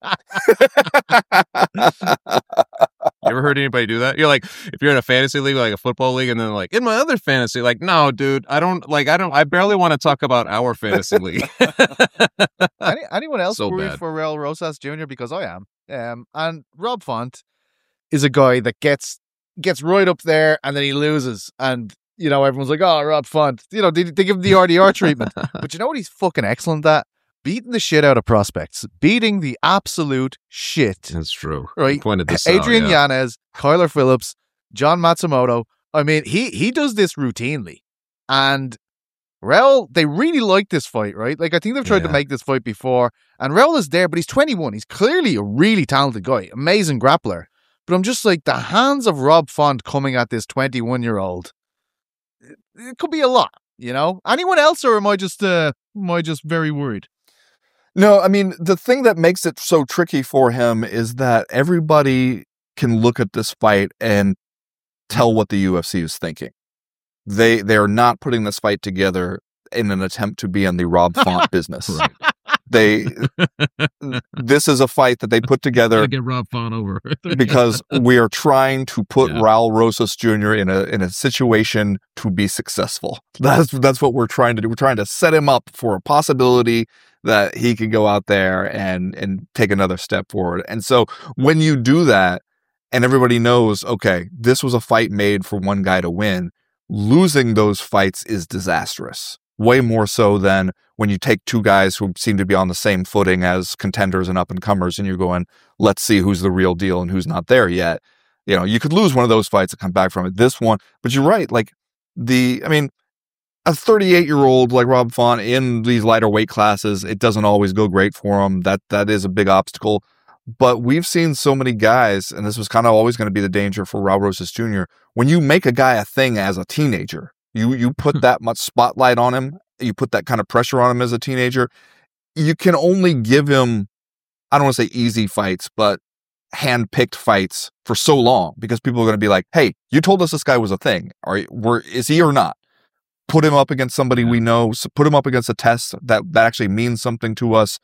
You ever heard anybody do that? You're like, if you're in a fantasy league, like a football league, and then like, in my other fantasy, like, no, dude, I don't like, I don't, I barely want to talk about our fantasy league. Any, anyone else so worried bad. for Raul Rosas Junior? Because I am. Um, and Rob Font is a guy that gets gets right up there and then he loses. And, you know, everyone's like, oh, Rob Font. You know, they, they give him the R D R treatment. But you know what he's fucking excellent at? Beating the shit out of prospects. Beating the absolute shit. That's true. Right? You pointed this Adrian out, yeah. Yanez, Kyler Phillips, John Matsumoto. I mean, he he does this routinely. And Raul, they really like this fight, right? Like, I think they've tried yeah. to make this fight before. And Raul is there, but he's twenty-one. He's clearly a really talented guy. Amazing grappler. But I'm just like, the hands of Rob Font coming at this twenty-one-year-old, it, it could be a lot, you know? Anyone else, or am I just, uh, am I just very worried? No, I mean, the thing that makes it so tricky for him is that everybody can look at this fight and tell what the U F C is thinking. They they are not putting this fight together in an attempt to be in the Rob Font business. Right. They this is a fight that they put together. Get Rob Font over because we are trying to put yeah. Raul Rosas Junior in a in a situation to be successful. That's that's what we're trying to do. We're trying to set him up for a possibility that he can go out there and and take another step forward. And so when you do that, and everybody knows, okay, this was a fight made for one guy to win, losing those fights is disastrous. Way more so than when you take two guys who seem to be on the same footing as contenders and up-and-comers, and you're going, let's see who's the real deal and who's not there yet. You know, you could lose one of those fights and come back from it. This one, but you're right. Like, the, I mean, a thirty-eight-year-old like Rob Font in these lighter weight classes, it doesn't always go great for him. That That is a big obstacle. But we've seen so many guys, and this was kind of always going to be the danger for Raul Rosas Junior When you make a guy a thing as a teenager, you you put that much spotlight on him, you put that kind of pressure on him as a teenager, you can only give him, I don't want to say easy fights, but hand-picked fights for so long, because people are going to be like, hey, you told us this guy was a thing. Are were is he or not? Put him up against somebody we know, put him up against a test that, that actually means something to us,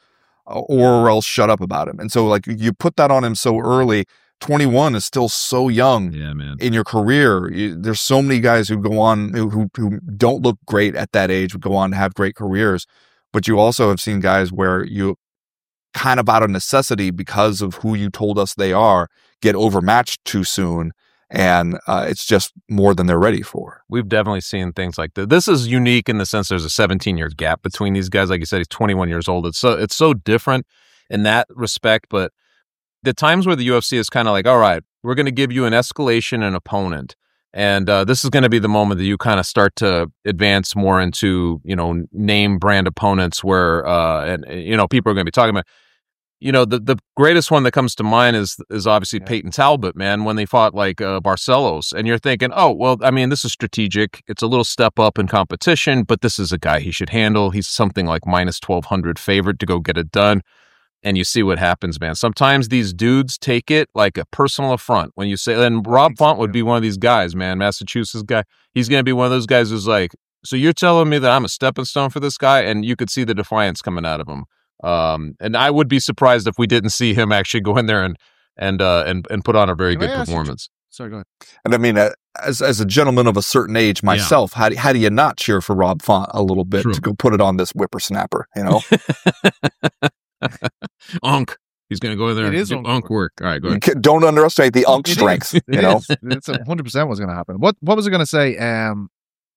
or else shut up about him. And so, like, you put that on him so early. twenty-one is still so young yeah, man. in your career. You, there's so many guys who go on, who, who who don't look great at that age, who go on to have great careers. But you also have seen guys where you kind of out of necessity, because of who you told us they are, get overmatched too soon. And uh, it's just more than they're ready for. We've definitely seen things like this. This is unique in the sense there's a seventeen-year gap between these guys. Like you said, he's twenty-one years old. It's so it's so different in that respect. But the times where the U F C is kind of like, all right, we're going to give you an escalation and opponent. And uh, this is going to be the moment that you kind of start to advance more into, you know, name brand opponents where, uh, and, you know, people are going to be talking about. You know, the, the greatest one that comes to mind is is obviously yeah. Peyton Talbot, man, when they fought like uh, Barcelos. And you're thinking, oh, well, I mean, this is strategic. It's a little step up in competition, but this is a guy he should handle. He's something like minus twelve hundred favorite to go get it done. And you see what happens, man. Sometimes these dudes take it like a personal affront when you say, and Rob Font would be one of these guys, man, Massachusetts guy. He's going to be one of those guys who's like, so you're telling me that I'm a stepping stone for this guy? And you could see the defiance coming out of him. Um, and I would be surprised if we didn't see him actually go in there and and uh, and and put on a very Can good performance. You, sorry, go ahead. And I mean, uh, as as a gentleman of a certain age myself, yeah. how do, how do you not cheer for Rob Font a little bit True. to go put it on this whippersnapper? You know, Unk. He's going to go in there it and is do Unk work. All right, go ahead. Don't underestimate the Unk strength. Is. You know, it's one hundred percent what's going to happen. What what was I going to say? Um,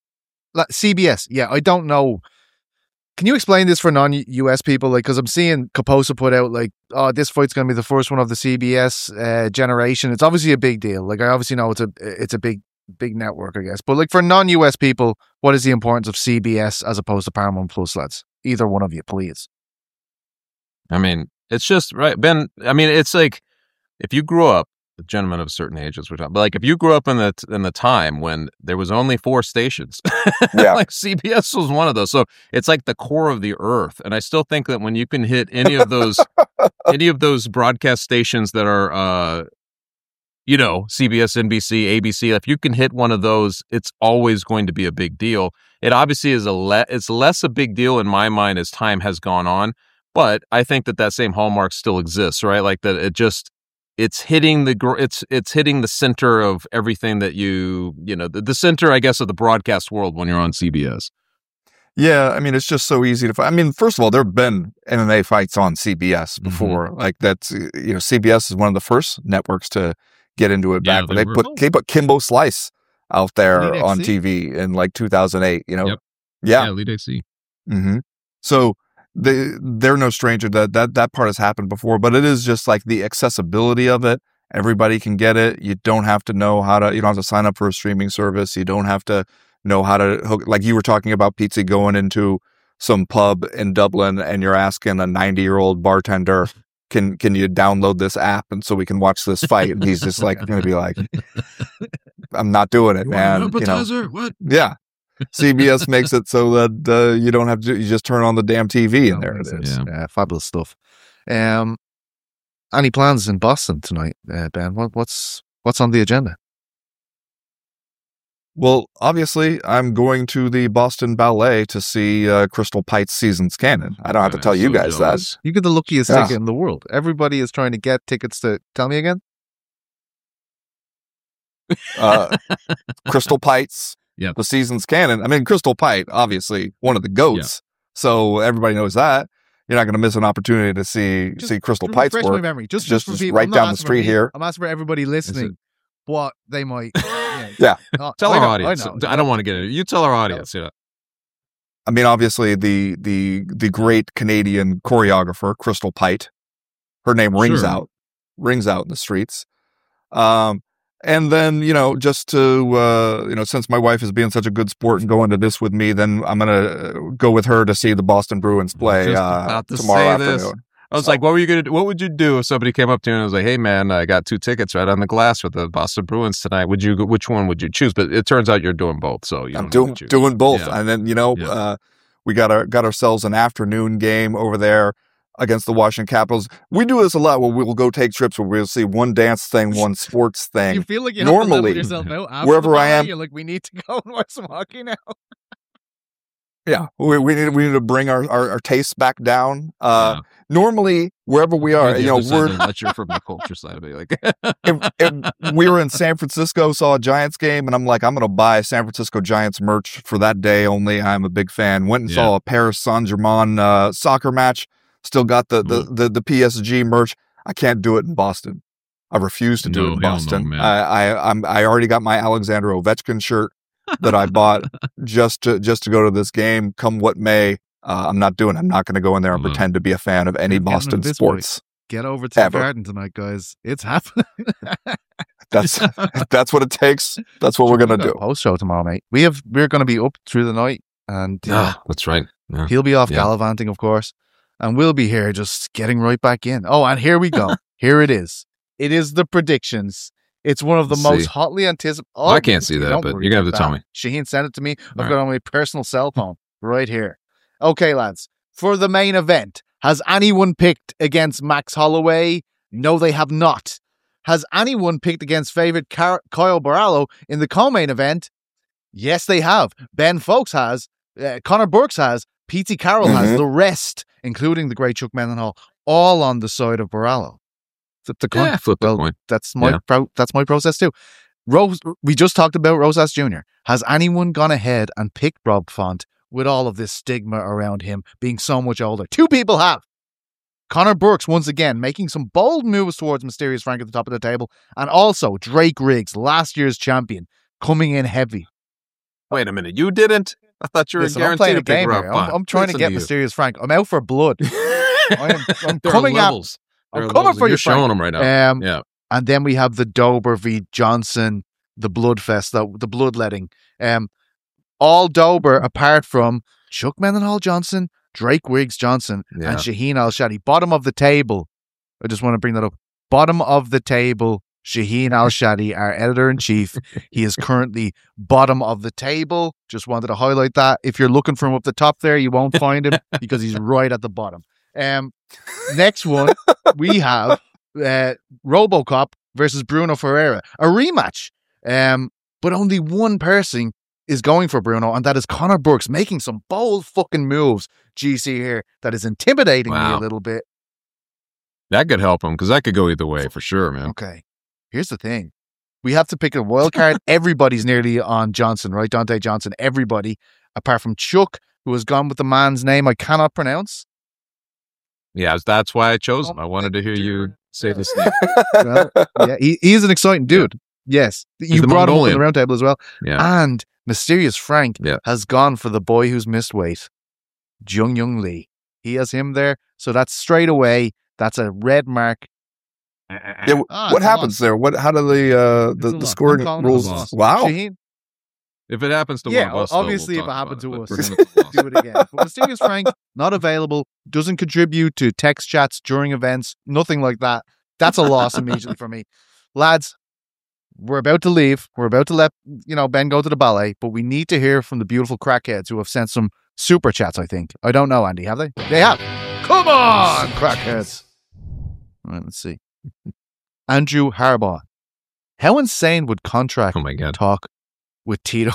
C B S. Yeah, I don't know. Can you explain this for non-U S people? Like, because I'm seeing Kaposa put out like, oh, this fight's going to be the first one of the C B S uh, generation. It's obviously a big deal. Like, I obviously know it's a it's a big big network, I guess. But like for non-U S people, what is the importance of C B S as opposed to Paramount Plus, lads? Either one of you, please. I mean, it's just right, Ben. I mean, it's like if you grew up, the gentleman of a certain age, as we're talking, but like if you grew up in the in the time when there was only four stations, yeah, like C B S was one of those. So it's like the core of the earth. And I still think that when you can hit any of those any of those broadcast stations that are, uh, you know, C B S, N B C, A B C, if you can hit one of those, it's always going to be a big deal. It obviously is a le- it's less a big deal in my mind as time has gone on. But I think that that same hallmark still exists, right? Like that it just. It's hitting the it's it's hitting the center of everything that you you know the, the center, I guess, of the broadcast world when you're on C B S. Yeah, I mean, it's just so easy to find. I mean, first of all, there have been M M A fights on C B S before. Mm-hmm. Like that's you know, C B S is one of the first networks to get into it back. Yeah, they, they put they put Kimbo Slice out there on T V in like two thousand eight. You know, yep. yeah, yeah, Elite X C. Mm-hmm. So. They, they're no stranger that, that that part has happened before, but it is just like the accessibility of it. Everybody can get it. You don't have to know how to, you don't have to sign up for a streaming service. You don't have to know how to hook, like you were talking about Pizzi going into some pub in Dublin and you're asking a ninety year old bartender, can, can you download this app and so we can watch this fight? And he's just like, going to be like, I'm not doing it, you man. Want an appetizer? You know? What? Yeah. C B S makes it so that uh, you don't have to. You just turn on the damn T V, and there it is. Yeah. Yeah, fabulous stuff. Um, any plans in Boston tonight, uh, Ben? What, what's what's on the agenda? Well, obviously, I'm going to the Boston Ballet to see uh, Crystal Pite's Seasons Canon. I don't have to I'm tell you so guys jealous. You get the luckiest Yeah. ticket in the world. Everybody is trying to get tickets to. Tell me again. that. Uh, Crystal Pite's Yep. the Seasons Canon. I mean, Crystal Pite, obviously, one of the goats. So everybody knows that. You're not going to miss an opportunity to see Just see Crystal to Pite's refresh my work. memory. Just, Just- for just people. right I'm not down the asking for street me. here. I'm asking for everybody listening. What they might. Yeah. Yeah. Oh, Tell I our know, audience. I, know. I don't want to get it. You tell our audience. Yeah. I mean, obviously, the the the great Canadian choreographer Crystal Pite, her name rings Sure. out, rings out in the streets. Um, and then you know, just to uh, you know, since my wife is being such a good sport and going to this with me, then I'm gonna go with her to see the Boston Bruins play Just uh, about to tomorrow say this. afternoon. I was So- like, what were you gonna do? What would you do if somebody came up to you and was like, hey man, I got two tickets right on the glass for the Boston Bruins tonight. Would you? Which one would you choose? But it turns out you're doing both. So you I'm don't doing have to choose. doing both, Yeah. and then you know, Yeah. uh, we got our got ourselves an afternoon game over there against the Washington Capitals. We do this a lot where we'll go take trips where we'll see one dance thing, one sports thing. You feel like you have to level Normally, yourself out after wherever the I ballet, am- You're like, we need to go and watch some hockey now. Yeah, we, we need we need to bring our, our, our tastes back down. Uh, Yeah. Normally, wherever we are, you know, we're not sure from the culture side of it. Like, if, if we were in San Francisco, saw a Giants game, and I'm like, I'm going to buy San Francisco Giants merch for that day only. I'm a big fan. Went and Yeah. saw a Paris Saint Germain uh, soccer match. Still got the, the the the P S G merch. I can't do it in Boston. I refuse to do No, it in hell no, Boston. man. I I I'm, I already got my Alexander Ovechkin shirt that I bought just to just to go to this game, come what may. Uh, I'm not doing. it. I'm not going to go in there and Mhm. pretend to be a fan of any You're getting Boston it this sports. Get over to Ever. the garden tonight, guys. It's happening. That's if that's what it takes. That's what we're gonna do. Post show tomorrow, mate. We have. We're going to be up through the night, and uh, ah, that's right. Yeah. he'll be off Yeah. gallivanting, of course, and we'll be here just getting right back in. Oh, and here we go. Here it is. It is the predictions. It's one of the Let's most see. hotly anticipated. Well, I can't see that, but you're gonna have to tell me. Shaheen sent it to me. I've All got it on my personal cell phone right here. Okay, lads. For the main event, has anyone picked against Max Holloway? No, they have not. Has anyone picked against favorite Car- Kyle Barallo in the co-main event? Yes, they have. Ben Folks has. Uh, Connor Burks has. P T Carroll has. Mhm. The rest, including the great Chuck Mendenhall, all on the side of Barallo. Flip the coin. Yeah, flip the Well, coin. That's my Yeah. pro- that's my process too. Rose, we just talked about Rosas Junior Has anyone gone ahead and picked Rob Font with all of this stigma around him being so much older? Two people have. Connor Burks, once again, making some bold moves towards Mysterious Frank at the top of the table. And also Drake Riggs, last year's champion, coming in heavy. Wait a minute. You didn't? I thought you were Listen, I'm guaranteed playing to a pick game Rob here. I'm, Font. I'm trying to Listen get you. Mysterious Frank. I'm out for blood. I am, I'm There are coming at levels. There I'm are coming levels, for and you, You're Frank. showing them right now. Um, yeah. And then we have the Dober v Johnson, the Bloodfest, the, the bloodletting. Um, all Dober apart from Chuck Mendenhall Johnson, Drake Wiggs Johnson, Yeah. and Shaheen Al Shadi. Bottom of the table. I just want to bring that up. Bottom of the table, Shaheen Al Shadi, our editor in chief. He is currently bottom of the table. Just wanted to highlight that. If you're looking for him up the top there, you won't find him because he's right at the bottom. Um, next one, we have uh, RoboCop versus Bruno Ferreira, a rematch. Um, but only one person is going for Bruno, and that is Connor Burks, making some bold fucking moves. G C here that is intimidating me Wow. a little bit. That could help him because that could go either way for sure, man. Okay, here's the thing: we have to pick a wild card. Everybody's nearly on Johnson, right? Dante Johnson. Everybody, apart from Chuck, who has gone with the man's name I cannot pronounce. Yeah, that's why I chose him. I wanted to hear you say this name. Well, yeah, he, he's an exciting dude. Yes, you the brought him up on the Mongolian. round table as well. Yeah. And Mysterious Frank Yeah. has gone for the boy who's missed weight, Jung Young Lee. He has him there, so that's straight away. That's a red mark. Yeah, w- Ah, what it's a happens loss. there? What? How do the uh, It's the, a the loss. scoring I'm calling it a rules? loss. Wow. Shaheen, If it happens to yeah, one of us, though, obviously, we'll if it talk happened to about us, it, but pretend it's a loss. do it again. But Mysterious Frank, not available, doesn't contribute to text chats during events, nothing like that. That's a loss immediately for me. Lads, we're about to leave. We're about to let, you know, Ben go to the ballet, but we need to hear from the beautiful crackheads who have sent some super chats, I think. I don't know, Andy, have they? They have. Come on, crackheads. All right, let's see. Andrew Harbaugh. How insane would contract Oh my god. talk with Tito.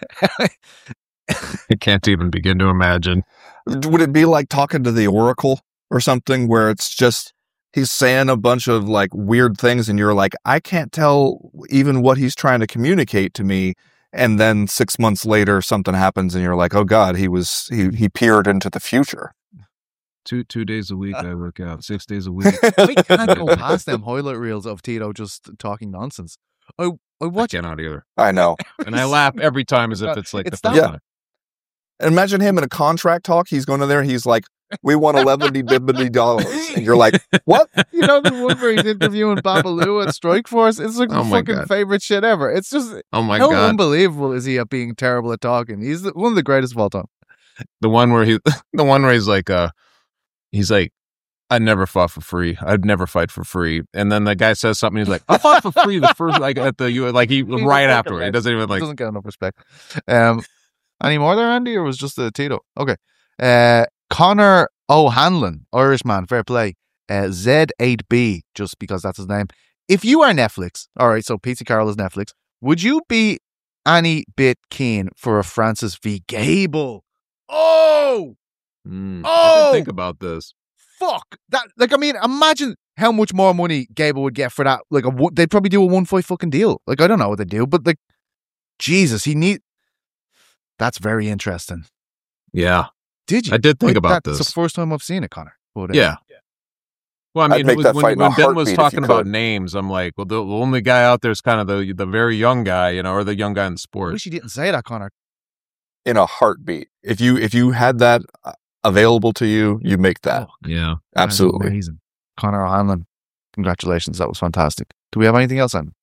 I can't even begin to imagine. Would it be like talking to the Oracle or something where it's just he's saying a bunch of like weird things and you're like, I can't tell even what he's trying to communicate to me. And then six months later, something happens and you're like, oh God, he was, he, he peered into the future. Two two days a week I work out. Six days a week. We can't go past them highlight reels of Tito just talking nonsense. I, I watch I cannot either. I know. And I laugh every time as if it's like It's the not- first Yeah. time. Imagine him in a contract talk. He's going in there. He's like, we want eleven bibbity dollars. And you're like, what? You know the one where he's interviewing Babalu at Strike Force? It's like Oh the my fucking God. favorite shit ever. It's just Oh my how God. unbelievable is he at being terrible at talking? He's the, one of the greatest of all time. The one where he, the one where he's like, uh, he's like, I never fought for free. I'd never fight for free. And then the guy says something. He's like, I fought for free the first, like at the, you like he He's a right fucking afterward. He legend. doesn't even He like. doesn't get enough respect. Um, any more there, Andy, or was just the Tito? Okay. Uh, Connor O'Hanlon, Irishman, fair play. Uh, Z eight B, just because that's his name. If you are Netflix, all right, so Pete Carroll is Netflix, would you be any bit keen for a Francis v. Gable? Oh, Mm, I Oh! didn't think about this. fuck. That, like, I mean, imagine how much more money Gable would get for that. Like, a, one- they'd probably do a one fight fucking deal. Like, I don't know what they do, but like, Jesus, he need. That's very interesting. Yeah, Did you? I did think Like, about that's this. the first time I've seen it, Connor. But, uh, Yeah. Well, I I'd mean, make it was- that when, fight in when a Ben was heartbeat if talking you about could. names, I'm like, well, the, the only guy out there is kind of the the very young guy, you know, or the young guy in the I sport. wish he didn't say that, Connor. In a heartbeat. If you, if you had that uh, available to you, you make that. Oh, Yeah. that's Absolutely. amazing. Connor O'Hanlon, congratulations. That was fantastic. Do we have anything else on?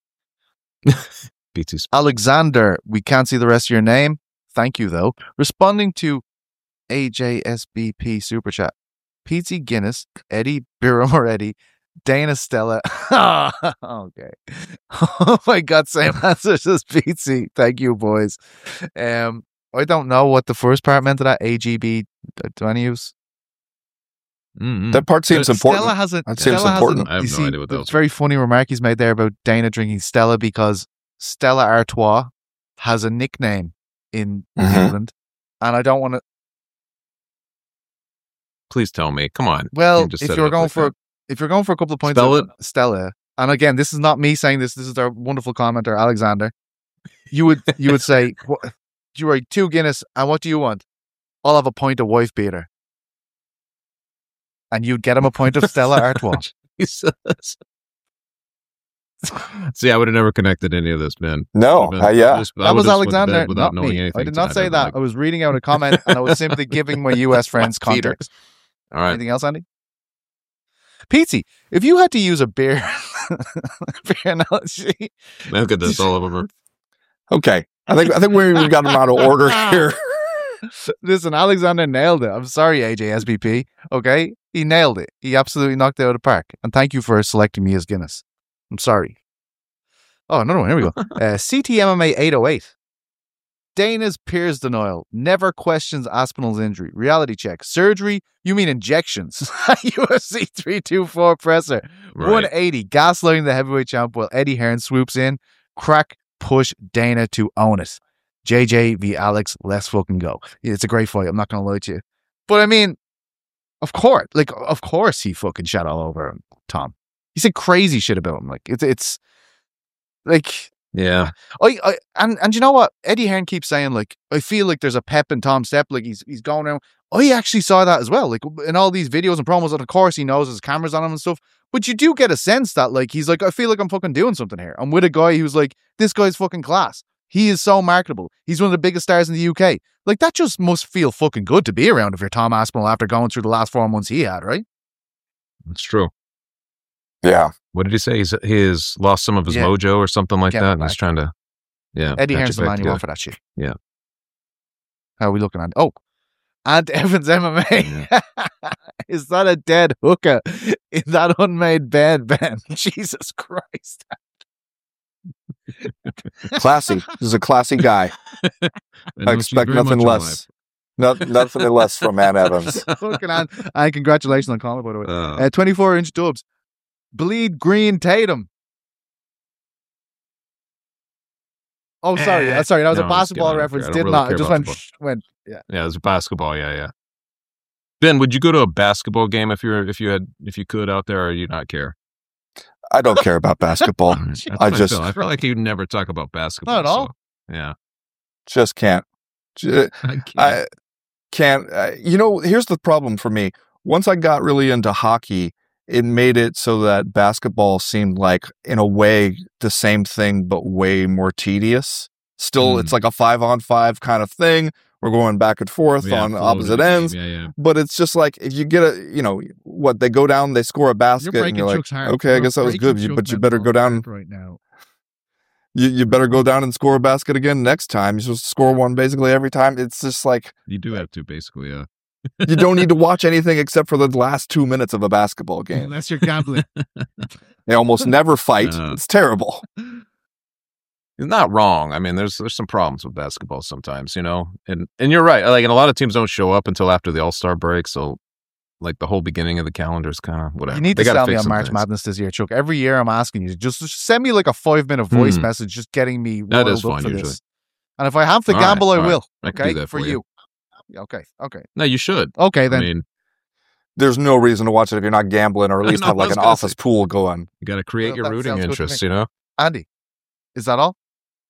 B T Sport. Alexander, we can't see the rest of your name. Thank you, though. Responding to A J S B P Super Chat. Pete Guinness, Eddie Biramoretti, Dana Stella. Okay. Oh my God, same answers as Pete. Thank you, boys. Um, I don't know what the first part meant of that. A G B. Do any use? Mm-hmm. That part seems important. Stella has a. That seems Stella has important. a- I have you no see, idea what that the was. very funny remark he's made there about Dana drinking Stella because Stella Artois has a nickname in Mhm. England, and I don't want to. Please tell me. Come on. Well, You just if set it you're up going like for that. if you're going for a couple of points, Spell on Stella, and again, this is not me saying this. This is our wonderful commenter, Alexander. You would you would say, what, you write two Guinness, and what do you want? I'll have a pint of wife beater, and you'd get him a pint of Stella Artois. Jesus. See, I would have never connected any of this, man. No, Been- uh, yeah. just- I That was would've just went to Alexander, bed without not knowing me. anything I did not tonight. say I'm that. like, I was reading out a comment, and I was simply giving my U S friends Peter. context. all right. Anything else, Andy? Petey, if you had to use a beer, beer analogy, Look at this all over. Okay. I think, I think we've got them out of order here. listen, Alexander nailed it. I'm sorry, A J S B P. Okay, he nailed it. He absolutely knocked it out of the park. And thank you for selecting me as Guinness. I'm sorry. Oh, another one. Here we go. Uh, C T M M A eight oh eight. Dana's Piers denial. Never questions Aspinall's injury. Reality check. Surgery? You mean injections? U F C three twenty-four presser. Right. one eighty. Gaslighting the heavyweight champ while Eddie Hearn swoops in. Crack push Dana to own it. J J v Alex. Let's fucking go. Yeah, it's a great fight. I'm not going to lie to you. But I mean, of course. Like, of course he fucking shot all over him, Tom. He said crazy shit about him. Like, it's, it's like... Yeah. I, I and and you know what? Eddie Hearn keeps saying, like, I feel like there's a pep in Tom's step, like he's he's going around. I actually saw that as well, like in all these videos and promos. And of course, he knows there's cameras on him and stuff. But you do get a sense that, like, he's like, I feel like I'm fucking doing something here. I'm with a guy who's like, this guy's fucking class. He is so marketable. He's one of the biggest stars in the U K. Like, that just must feel fucking good to be around if you're Tom Aspinall after going through the last four months he had, right? It's true. Yeah. What did he say? He's he's lost some of his Yeah. mojo or something like Get that, it and he's back. trying to. Yeah. Eddie patch Hearn's it the back man you want together. for that shit. Yeah. How are we looking at? Oh, Ant Evans M M A. Is that a dead hooker in that unmade bed, Ben? Jesus Christ. Classy. This is a classy guy. I I know she's expect very nothing much less. Not, nothing less from Matt Evans. Fucking Ant. And congratulations on comment, by the way. Uh, Uh, twenty-four inch dubs. Bleed Green Tatum. Oh, sorry. Eh, sorry. That was no, a just get basketball out of reference. here. I don't Did really not. care It just about went, football. sh- went, yeah. Yeah, it was basketball. Yeah, yeah. Ben, would you go to a basketball game if you're if you had if you could out there, or you not care? I don't care about basketball. That's I what just feel. I feel like you never talk about basketball. Not at all. so, yeah, just can't. Ju- I can't. I can't. Uh, you know, here's the problem for me. Once I got really into hockey, it made it so that basketball seemed like, in a way, the same thing, but way more tedious. Still, Mm. it's like a five on five kind of thing. We're going back and forth Yeah, on flow opposite to the game. ends. Yeah, yeah. But it's just like, if you get a, you know, what, they go down, they score a basket, and breaking you're like, Chuck's heart. okay, I You're guess that was breaking good, you- Chuck but you better go Mendel's down, heart right now. you, you better go down and score a basket again next time. You're supposed to score one basically every time. It's just like, You do have to, basically, yeah. you don't need to watch anything except for the last two minutes of a basketball game. Unless you're gambling. They almost never fight. Uh, It's terrible. You're not wrong. I mean, there's there's some problems with basketball sometimes, you know, and and you're right. Like, and a lot of teams don't show up until after the All Star break, so like the whole beginning of the calendar is kind of whatever. You need They to gotta sell me fix on some March things. Madness this year, Chuck. Every year I'm asking you, just, just send me like a five minute voice Hmm. message, just getting me That riled is up fun for usually. this. And if I have to All right, gamble, I all right. will. I can do Okay, that for for you. you. Yeah, Okay, okay, No, you should. okay. I Then mean, There's no reason to watch it if you're not gambling, or at I least know, have I like was an gonna office say. pool going. you got to create Well, your that rooting sounds good to interests, me. you know. Andy, is that all?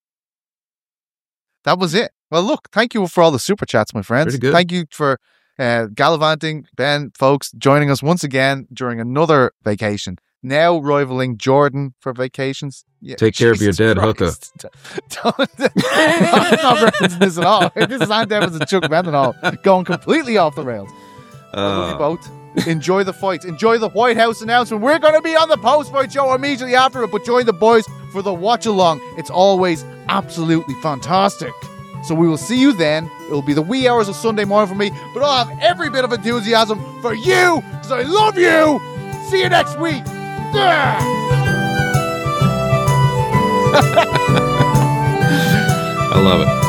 That was it. Well, look, thank you for all the super chats, my friends. Pretty good. Thank you for uh, gallivanting, Ben, folks, joining us once again during another vacation. Now rivaling Jordan for vacations. Yeah, Take care of your Jesus dead hooker. Christ. Don't, I'm not referencing this at all. This is Ant Evans and Chuck Mendenhall going completely off the rails. I love you Uh, both. Enjoy the fights. Enjoy the White House announcement. We're going to be on the post-fight show immediately after it, but join the boys for the watch-along. It's always absolutely fantastic. So we will see you then. It will be the wee hours of Sunday morning for me, but I'll have every bit of enthusiasm for you because I love you. See you next week. Yeah! I love it.